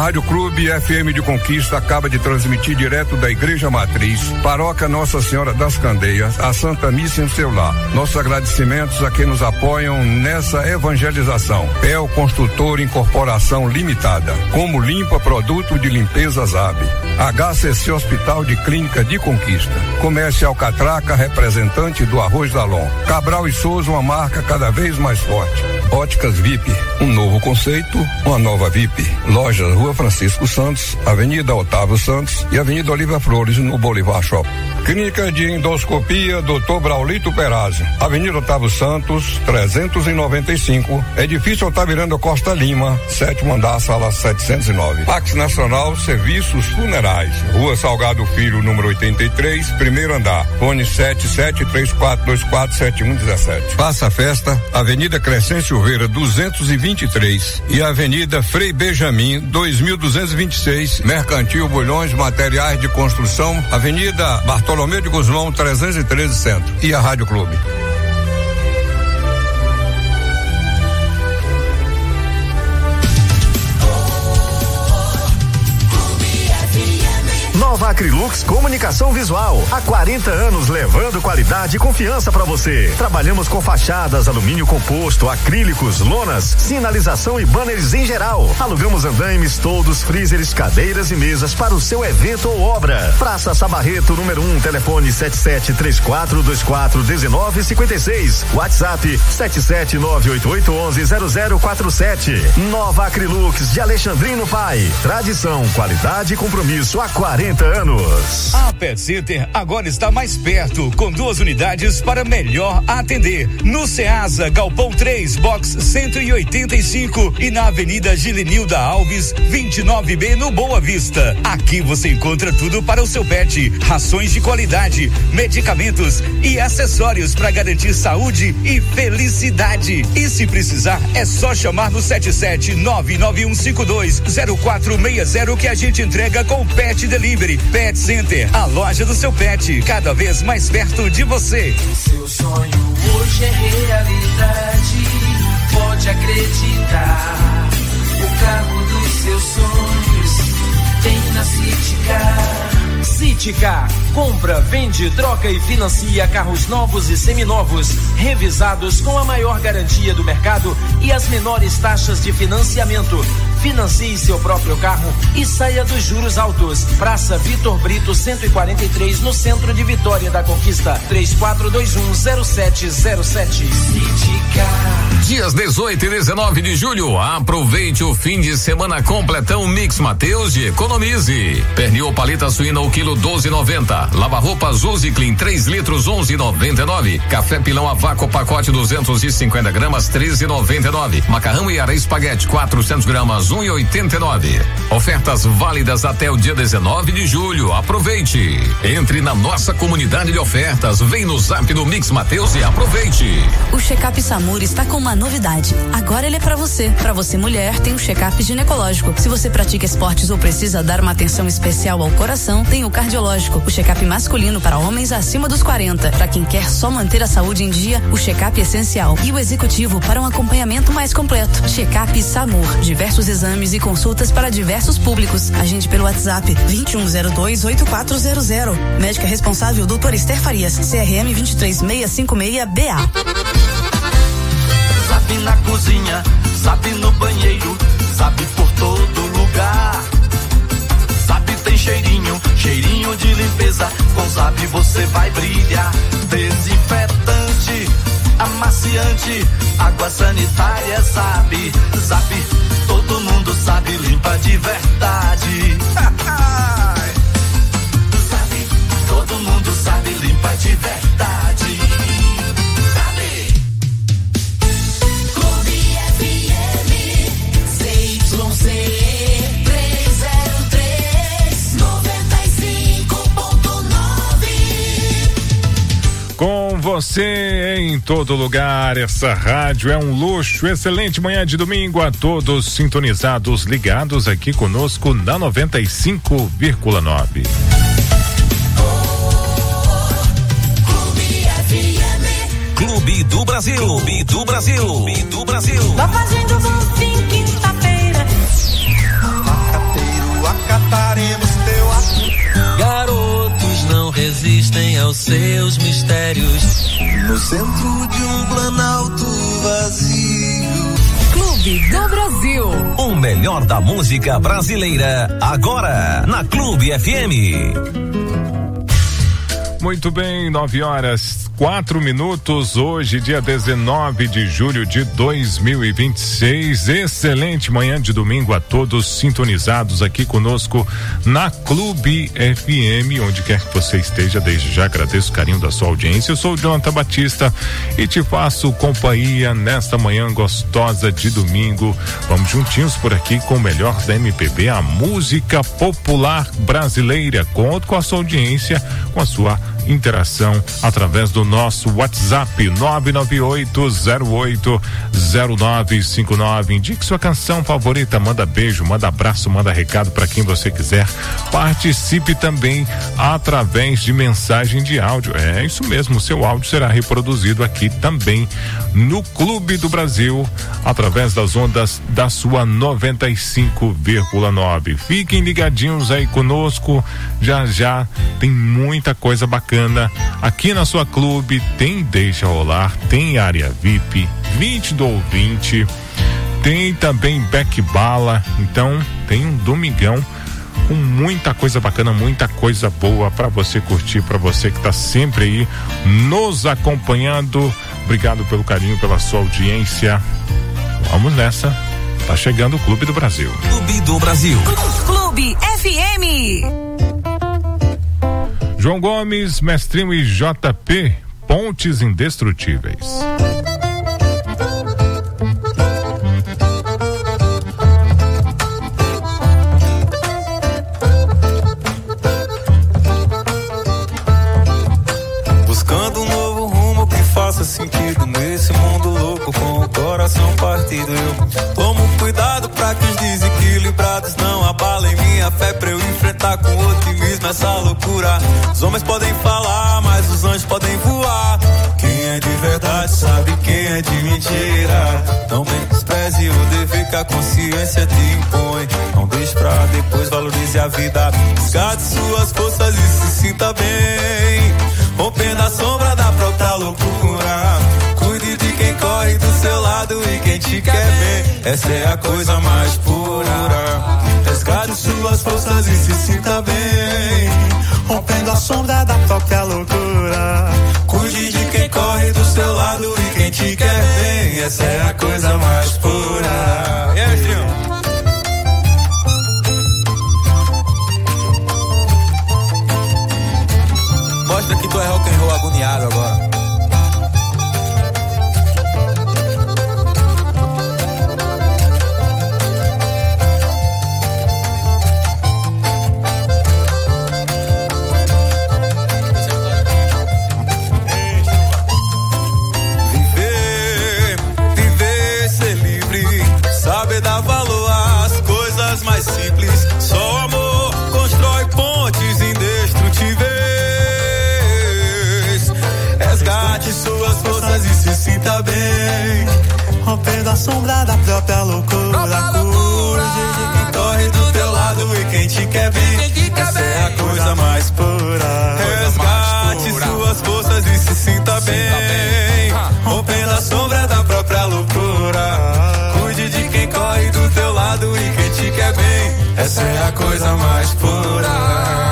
Rádio Clube FM de Conquista acaba de transmitir direto da Igreja Matriz, Paróquia Nossa Senhora das Candeias, a Santa Missa em seu lar. Nossos agradecimentos a quem nos apoiam nessa evangelização. PEL Construtor Incorporação Limitada, Como Limpa Produto de Limpeza ZAB, HCC Hospital de Clínica de Conquista, Comércio Alcatraca, representante do Arroz Dalon, Cabral e Souza, uma marca cada vez mais forte. Óticas VIP, um novo conceito, uma nova VIP. Lojas Rua Francisco Santos, Avenida Otávio Santos e Avenida Oliva Flores, no Bolivar Shopping. Clínica de Endoscopia Dr. Braulito Perazzi, Avenida Otávio Santos, 395, Edifício Otavirando Costa Lima, 7º andar, sala 709. Pax Nacional Serviços Funerais, Rua Salgado Filho, número 83, 1º andar, fone 7734247117. Faça a festa, Avenida Crescente Silveira 223 e Avenida Frei Benjamin 2226, Mercantil Bulhões Materiais de Construção, Avenida Bartolomeu de Guzmão 313 Centro e a Rádio Clube. Nova Acrylux Comunicação Visual. Há 40 anos levando qualidade e confiança para você. Trabalhamos com fachadas, alumínio composto, acrílicos, lonas, sinalização e banners em geral. Alugamos andaimes, toldos, freezers, cadeiras e mesas para o seu evento ou obra. Praça Sabarreto, número 1, telefone 7734241956. WhatsApp 77988110047. Nova Acrylux de Alexandrino Pai. Tradição, qualidade e compromisso há 40 anos. A Pet Center agora está mais perto, com 2 unidades para melhor atender. No Ceasa, Galpão 3, Box 185 e na Avenida Gilenilda Alves, 29B, no Boa Vista. Aqui você encontra tudo para o seu pet: rações de qualidade, medicamentos e acessórios para garantir saúde e felicidade. E se precisar, é só chamar no 77991520460 que a gente entrega com o Pet Delivery. Pet Center, a loja do seu pet, cada vez mais perto de você. Seu sonho hoje é realidade, pode acreditar. O carro dos seus sonhos tem na Citicar. Citicar, compra, vende, troca e financia carros novos e seminovos, revisados com a maior garantia do mercado e as menores taxas de financiamento. Financie seu próprio carro e saia dos juros altos. Praça Vitor Brito 143, no centro de Vitória da Conquista. 34210707. Citicar. Dias 18 e 19 de julho, aproveite o fim de semana completão Mix Mateus e economize. Pernil paleta suína o quilo 12,90. Lava-roupa Zuzi Clean 3 litros 11,99. Café pilão a vácuo pacote 250 gramas 13,99. Macarrão e areia espaguete 400 gramas 1,89. Ofertas válidas até o dia 19 de julho. Aproveite. Entre na nossa comunidade de ofertas. Vem no Zap do Mix Mateus e aproveite. O Check-up Samur está com uma novidade. Agora ele é para você. Para você mulher, tem o check-up ginecológico. Se você pratica esportes ou precisa dar uma atenção especial ao coração, tem o cardiológico. O check-up masculino para homens acima dos 40. Para quem quer só manter a saúde em dia, o check-up essencial. E o executivo para um acompanhamento mais completo. Check-up Samur. Diversos exames e consultas para diversos públicos. Agende pelo WhatsApp 21028400. Médica responsável doutora Esther Farias, CRM 23656BA. Zap na cozinha, Zap no banheiro, Zap por todo lugar. Zap tem cheirinho, cheirinho de limpeza. Com Zap você vai brilhar. Desinfetante, amaciante, água sanitária, Zap. Zap, todo mundo sabe, limpa de verdade. Zap, todo mundo sabe, limpa de verdade. Zap. Clube FM, CYC 303 95.9. Com você em todo lugar, essa rádio é um luxo. Excelente manhã de domingo a todos sintonizados, ligados aqui conosco na 95,9. Clube do Brasil. Clube do Brasil. Clube do Brasil. Tá fazendo bom fim, quinta-feira. acataremos teu apelo. Garotos não resistem aos seus mistérios. No centro de um planalto vazio. Clube do Brasil. O melhor da música brasileira, agora, na Clube FM. Muito bem, 9h04. Hoje, dia 19 de julho de 2026. Excelente manhã de domingo a todos sintonizados aqui conosco na Clube FM, onde quer que você esteja. Desde já agradeço o carinho da sua audiência. Eu sou o Jonathan Batista e te faço companhia nesta manhã gostosa de domingo. Vamos juntinhos por aqui com o melhor da MPB, a música popular brasileira. Conto com a sua audiência, com a sua interação através do nosso WhatsApp 998080959. Indique sua canção favorita, manda beijo, manda abraço, manda recado para quem você quiser. Participe também através de mensagem de áudio. É isso mesmo, seu áudio será reproduzido aqui também no Clube do Brasil através das ondas da sua 95,9. Fiquem ligadinhos aí conosco, já tem muita coisa bacana aqui na sua clube. Tem Deixa Rolar, tem área VIP, 20 do ouvinte, tem também Back Bala. Então tem um domingão com muita coisa bacana, muita coisa boa para você curtir, para você que tá sempre aí nos acompanhando. Obrigado pelo carinho, pela sua audiência. Vamos nessa, tá chegando o Clube do Brasil. Clube do Brasil. Clube FM. João Gomes, Mestrinho e JP, Pontes Indestrutíveis. Buscando um novo rumo que faça sentido nesse mundo louco, com o coração partido. Eu tomo cuidado pra que os desequilibrados não abalem minha fé, pra eu enfrentar com otimismo essa loucura. Os homens podem falar, mas os anjos podem voar. Quem é de verdade sabe quem é de mentira. Não despreze o dever que a consciência te impõe. Não deixe pra depois, valorize a vida. Resgate suas forças e se sinta bem, rompendo a sombra da própria loucura. Cuide de quem corre do seu lado e quem te quer bem. Essa é a coisa mais pura. Resgate suas forças e se sinta bem, rompendo a sombra da própria loucura. Cuide de quem corre do seu lado e quem te quer bem. Essa é a coisa mais pura. E aí, Trio? Mostra que tu é rock and roll agoniado agora. Dá valor às coisas mais simples. Só o amor constrói pontes indestrutíveis. Resgate suas forças e se sinta bem, rompendo a sombra da própria loucura. Cuide de quem corre do teu lado e quem te quer bem. Essa é a coisa mais pura. Resgate suas forças e se sinta bem, rompendo a sombra da própria loucura. Cuide de quem corre do teu lado e quem te quer bem. Essa é a coisa mais pura.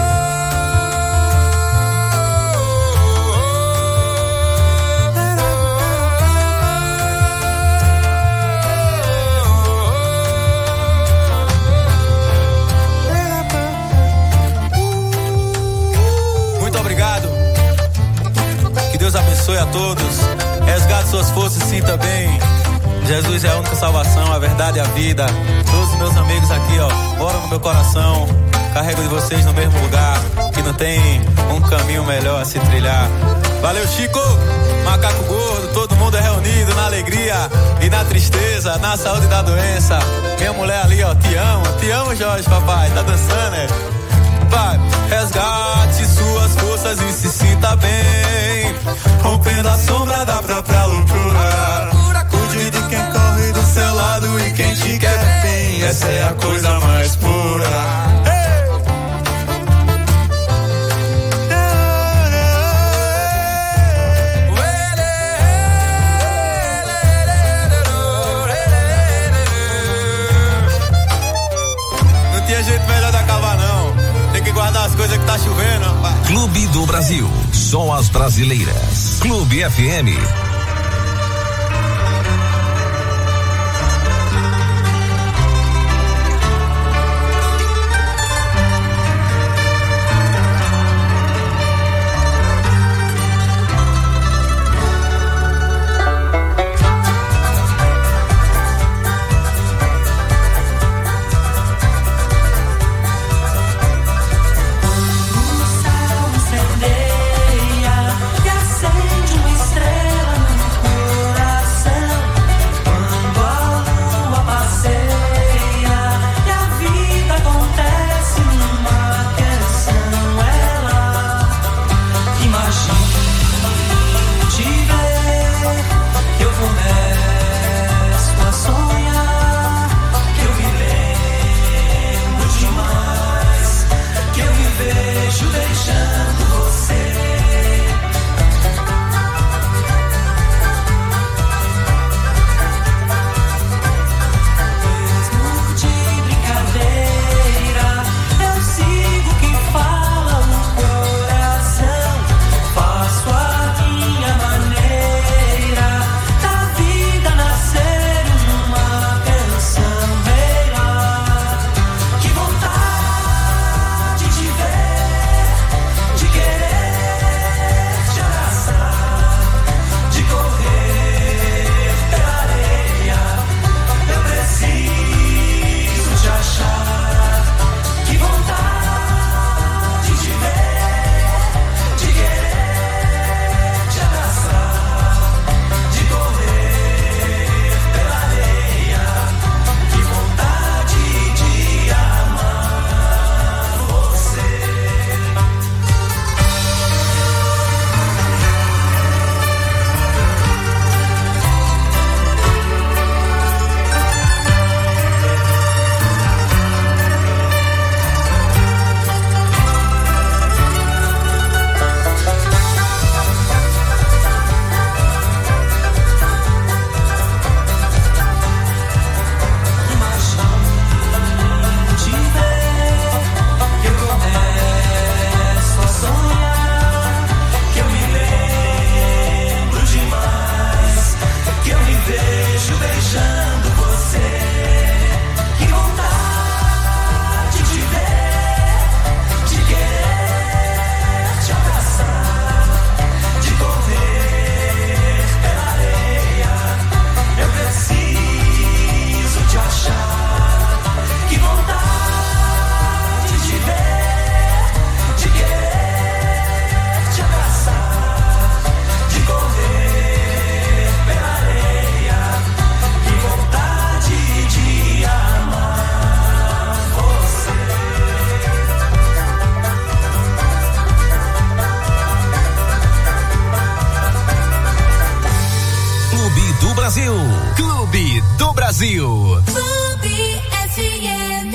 Muito obrigado. Que Deus abençoe a todos. Resgate suas forças e sinta bem. Jesus é a única salvação, a verdade e a vida. Todos os meus amigos aqui, ó, moram no meu coração. Carrego de vocês no mesmo lugar, que não tem um caminho melhor a se trilhar. Valeu, Chico, Macaco Gordo, todo mundo é reunido na alegria e na tristeza, na saúde e da doença. Minha mulher ali, ó, te amo, Jorge, papai, tá dançando, né? Vai, resgate suas forças e se sinta bem, rompendo a sombra da própria loucura. Cuide de quem corre do seu lado e quem te quer bem. Essa é a coisa mais pura. só as brasileiras. Clube FM. Clube do Brasil. Clube FM.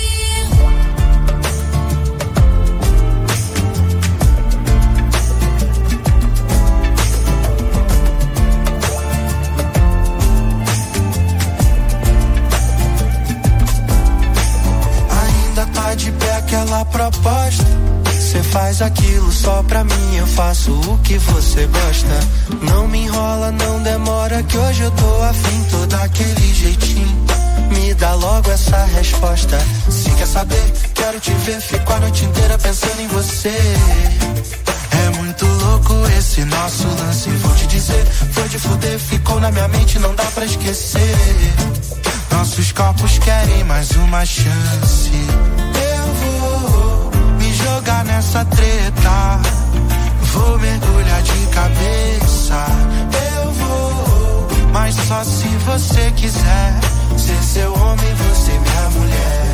Ainda tá de pé aquela proposta. Cê faz aquilo só pra mim, eu faço o que você gosta. Não me enrola, não demora, que hoje eu tô afim, tô daquele jeitinho. Me dá logo essa resposta. Se quer saber, quero te ver, fico a noite inteira pensando em você. É muito louco esse nosso lance, vou te dizer, foi de fuder, ficou na minha mente, não dá pra esquecer. Nossos corpos querem mais uma chance. Eu vou jogar nessa treta, vou mergulhar de cabeça. Eu vou, mas só se você quiser ser seu homem, você minha mulher.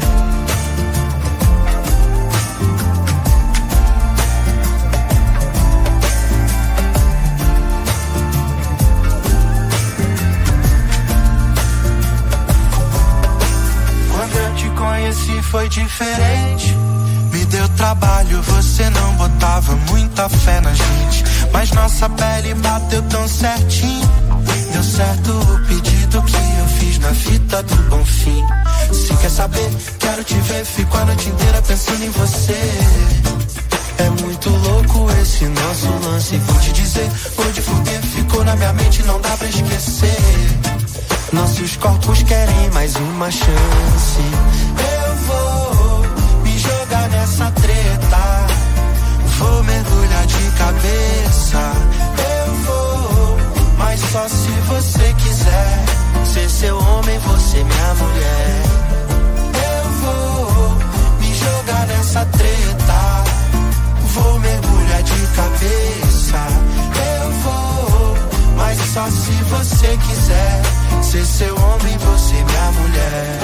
Quando eu te conheci foi diferente. Me deu trabalho, você não botava muita fé na gente, mas nossa pele bateu tão certinho. Deu certo o pedido que eu fiz na fita do Bonfim. Se quer saber, quero te ver, fico a noite inteira pensando em você. É muito louco esse nosso lance. Vou te dizer, vou de fuder, ficou na minha mente, não dá pra esquecer. Nossos corpos querem mais uma chance. Eu vou me jogar nessa treta, vou mergulhar de cabeça. Eu vou, mas só se você quiser ser seu homem, você minha mulher. Eu vou me jogar nessa treta, vou mergulhar de cabeça. Eu vou, mas só se você quiser ser seu homem, você minha mulher.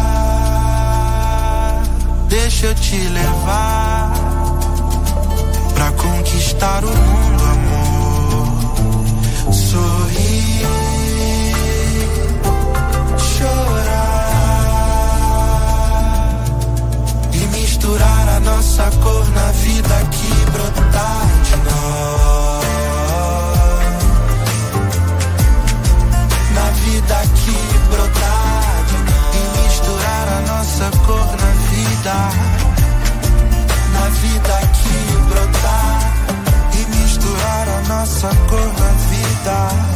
Deixa eu te levar pra conquistar o mundo, amor. Sorrir, chorar e misturar a nossa cor na vida que brotar de nós. Na vida que brotar de nós. E misturar a nossa cor na vida. Na vida que brotar e misturar a nossa cor na vida.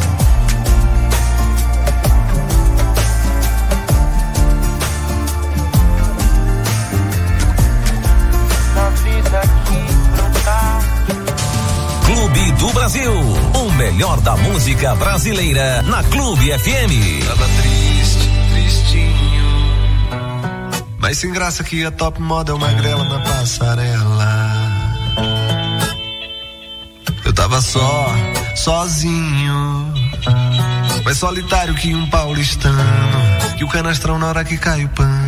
Na vida que brotar. Clube do Brasil, o melhor da música brasileira na Clube FM. Tava triste, tristinho, mas sem graça que a top model magrela na passarela. Eu tava sozinho, mais solitário que um paulistano, que o canastrão na hora que cai o pano.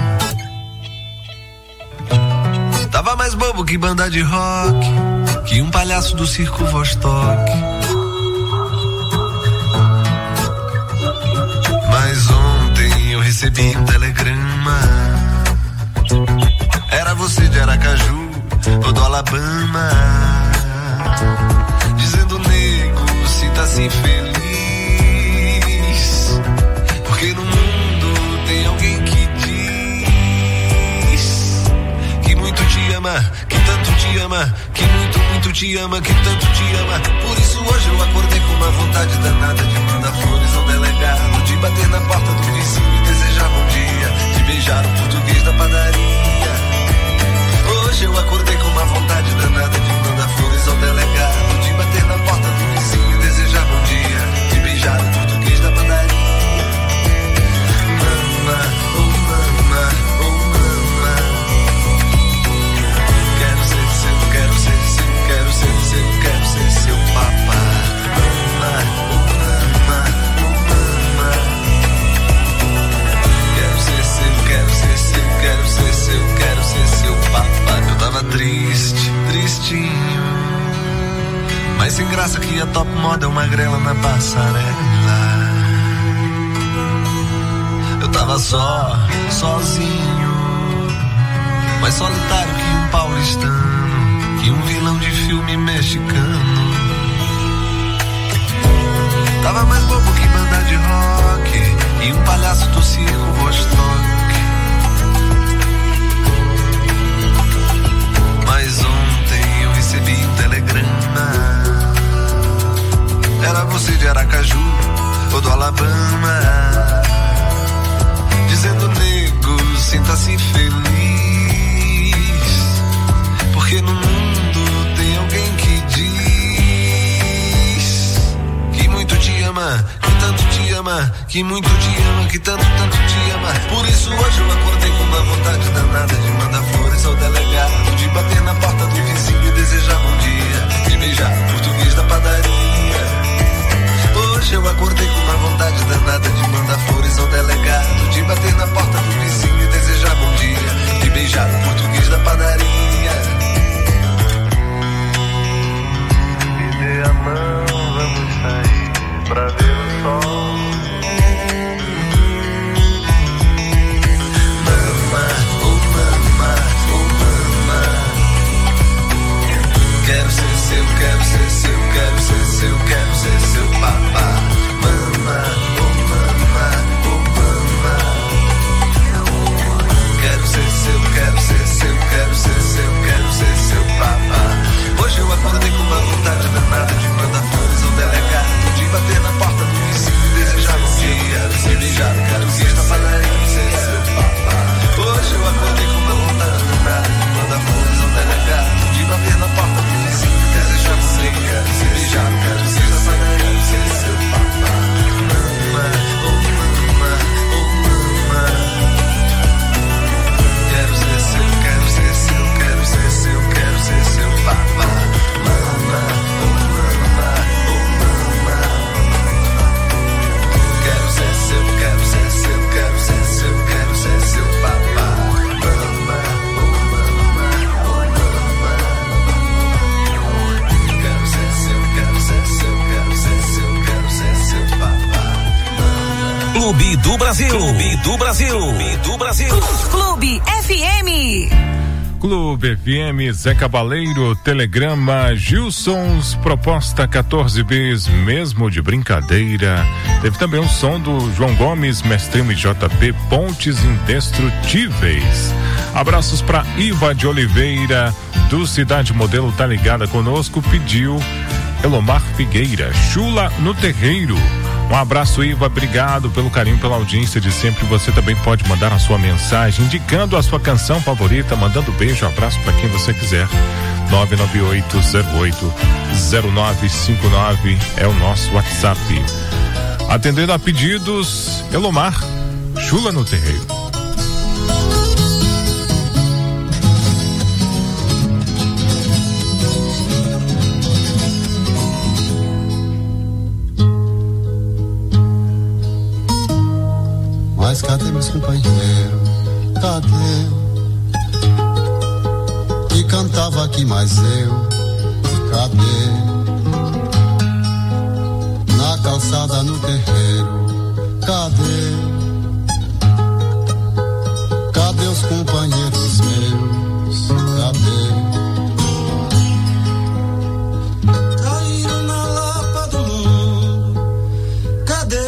Tava mais bobo que banda de rock, que um palhaço do circo Vostok. Mas ontem eu recebi um telegrama, era você de Aracaju ou do Alabama, dizendo: nego, sinta-se feliz, porque no mundo tem alguém que diz que muito te ama, que tanto te ama, que muito te ama, que tanto te ama. Por isso hoje eu acordei com uma vontade danada de mandar flores ao delegado, de bater na porta do vizinho e desejar bom dia, de beijar o português da padaria. Hoje eu acordei com uma vontade danada de mandar flores ao delegado, de bater na porta do vizinho e desejar bom dia, de beijar o português da padaria. Mama, oh mama, oh mama, quero ser seu, quero ser seu, quero ser seu, quero ser seu papá. Mama, oh mama, oh mama, quero ser seu, quero ser seu, quero ser seu, quero ser seu papá. Eu tava triste, tristinho, mas sem graça que a top model magrela na passarela. Eu tava sozinho, mais solitário que um paulistano, que um vilão de filme mexicano. Tava mais bobo que banda de rock e um palhaço do circo Vostok. Mas ontem eu recebi um telegrama, era você de Aracaju ou do Alabama, dizendo: nego, sinta-se feliz, porque no mundo tem alguém que diz que muito te ama, que tanto te ama, que muito te ama, que tanto te ama. Por isso hoje eu acordei com uma vontade danada de mandar flores ao delegado, de bater na porta do vizinho e desejar bom dia, de beijar o português da padaria. Hoje eu acordei com uma vontade danada de mandar flores ao delegado, de bater na porta do vizinho e desejar bom dia, de beijar o português da padaria. Me dê a mão, vamos sair pra ver o sol. Mama, oh mama, oh mama, quero ser seu, quero ser seu, quero ser seu, quero ser seu papá. Mama, oh mama, Clube do Brasil. Clube do Brasil. Clube do Brasil. Clube FM. Clube FM, Zé Cabaleiro, Telegrama, Gilsons, proposta 14Bs, mesmo de brincadeira. Teve também um som do João Gomes, Mestrimo e JP, Pontes Indestrutíveis. Abraços para Iva de Oliveira, do Cidade Modelo, tá ligada conosco, pediu Elomar Figueira, Chula no Terreiro. Um abraço, Iva, obrigado pelo carinho, pela audiência de sempre. Você também pode mandar a sua mensagem, indicando a sua canção favorita, mandando beijo, abraço para quem você quiser. 998080959 é o nosso WhatsApp. Atendendo a pedidos, Elomar, Chula no Terreiro. Mas cadê meus companheiros? Cadê? Que cantava aqui mais eu? Cadê? Na calçada, no terreiro. Cadê? Cadê os companheiros meus? Cadê? Caíram na lapa do mundo. Cadê?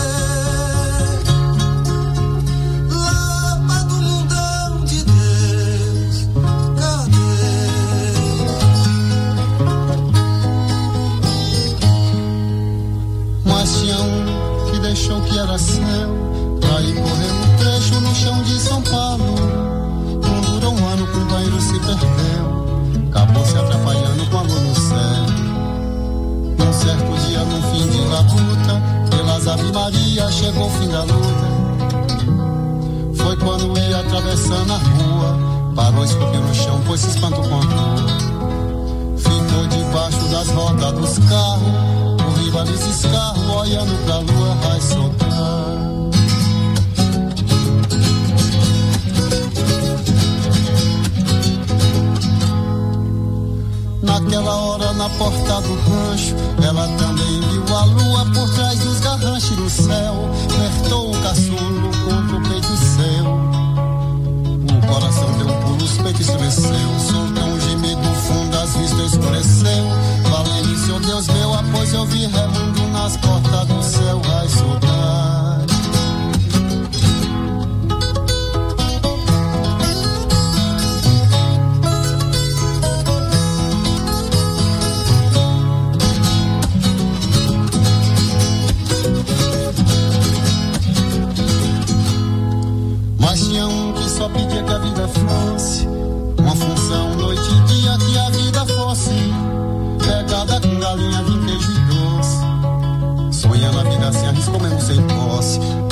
Deixou que era céu, pra ir correr um trecho no chão de São Paulo. Não durou um ano, o companheiro se perdeu, acabou se atrapalhando com a lua no céu. Um certo dia, no fim de labuta, pelas Ave Maria chegou o fim da luta. Foi quando ia atravessando a rua, parou, esculpiu no chão, pois se espantou com a rua. Ficou debaixo das rodas dos carros, ali se escarro, olhando pra lua, vai soltar. Naquela hora, na porta do rancho, ela também viu a lua por trás dos garranchos no céu. Apertou o caçulo contra o peito seu. O coração deu um pulo, os peitos estremeceu. Soltou um gemido fundo, as vistas escureceu. Valente, oh Deus meu, após eu vi remundo nas portas do céu, vai soltar. Mas tinha um que só pedia que a vida fosse uma função, noite e dia, que a vida fosse pegada com galinha, vinho, queijo e doce. Sonhando a vida assim, arriscou mesmo sem posse.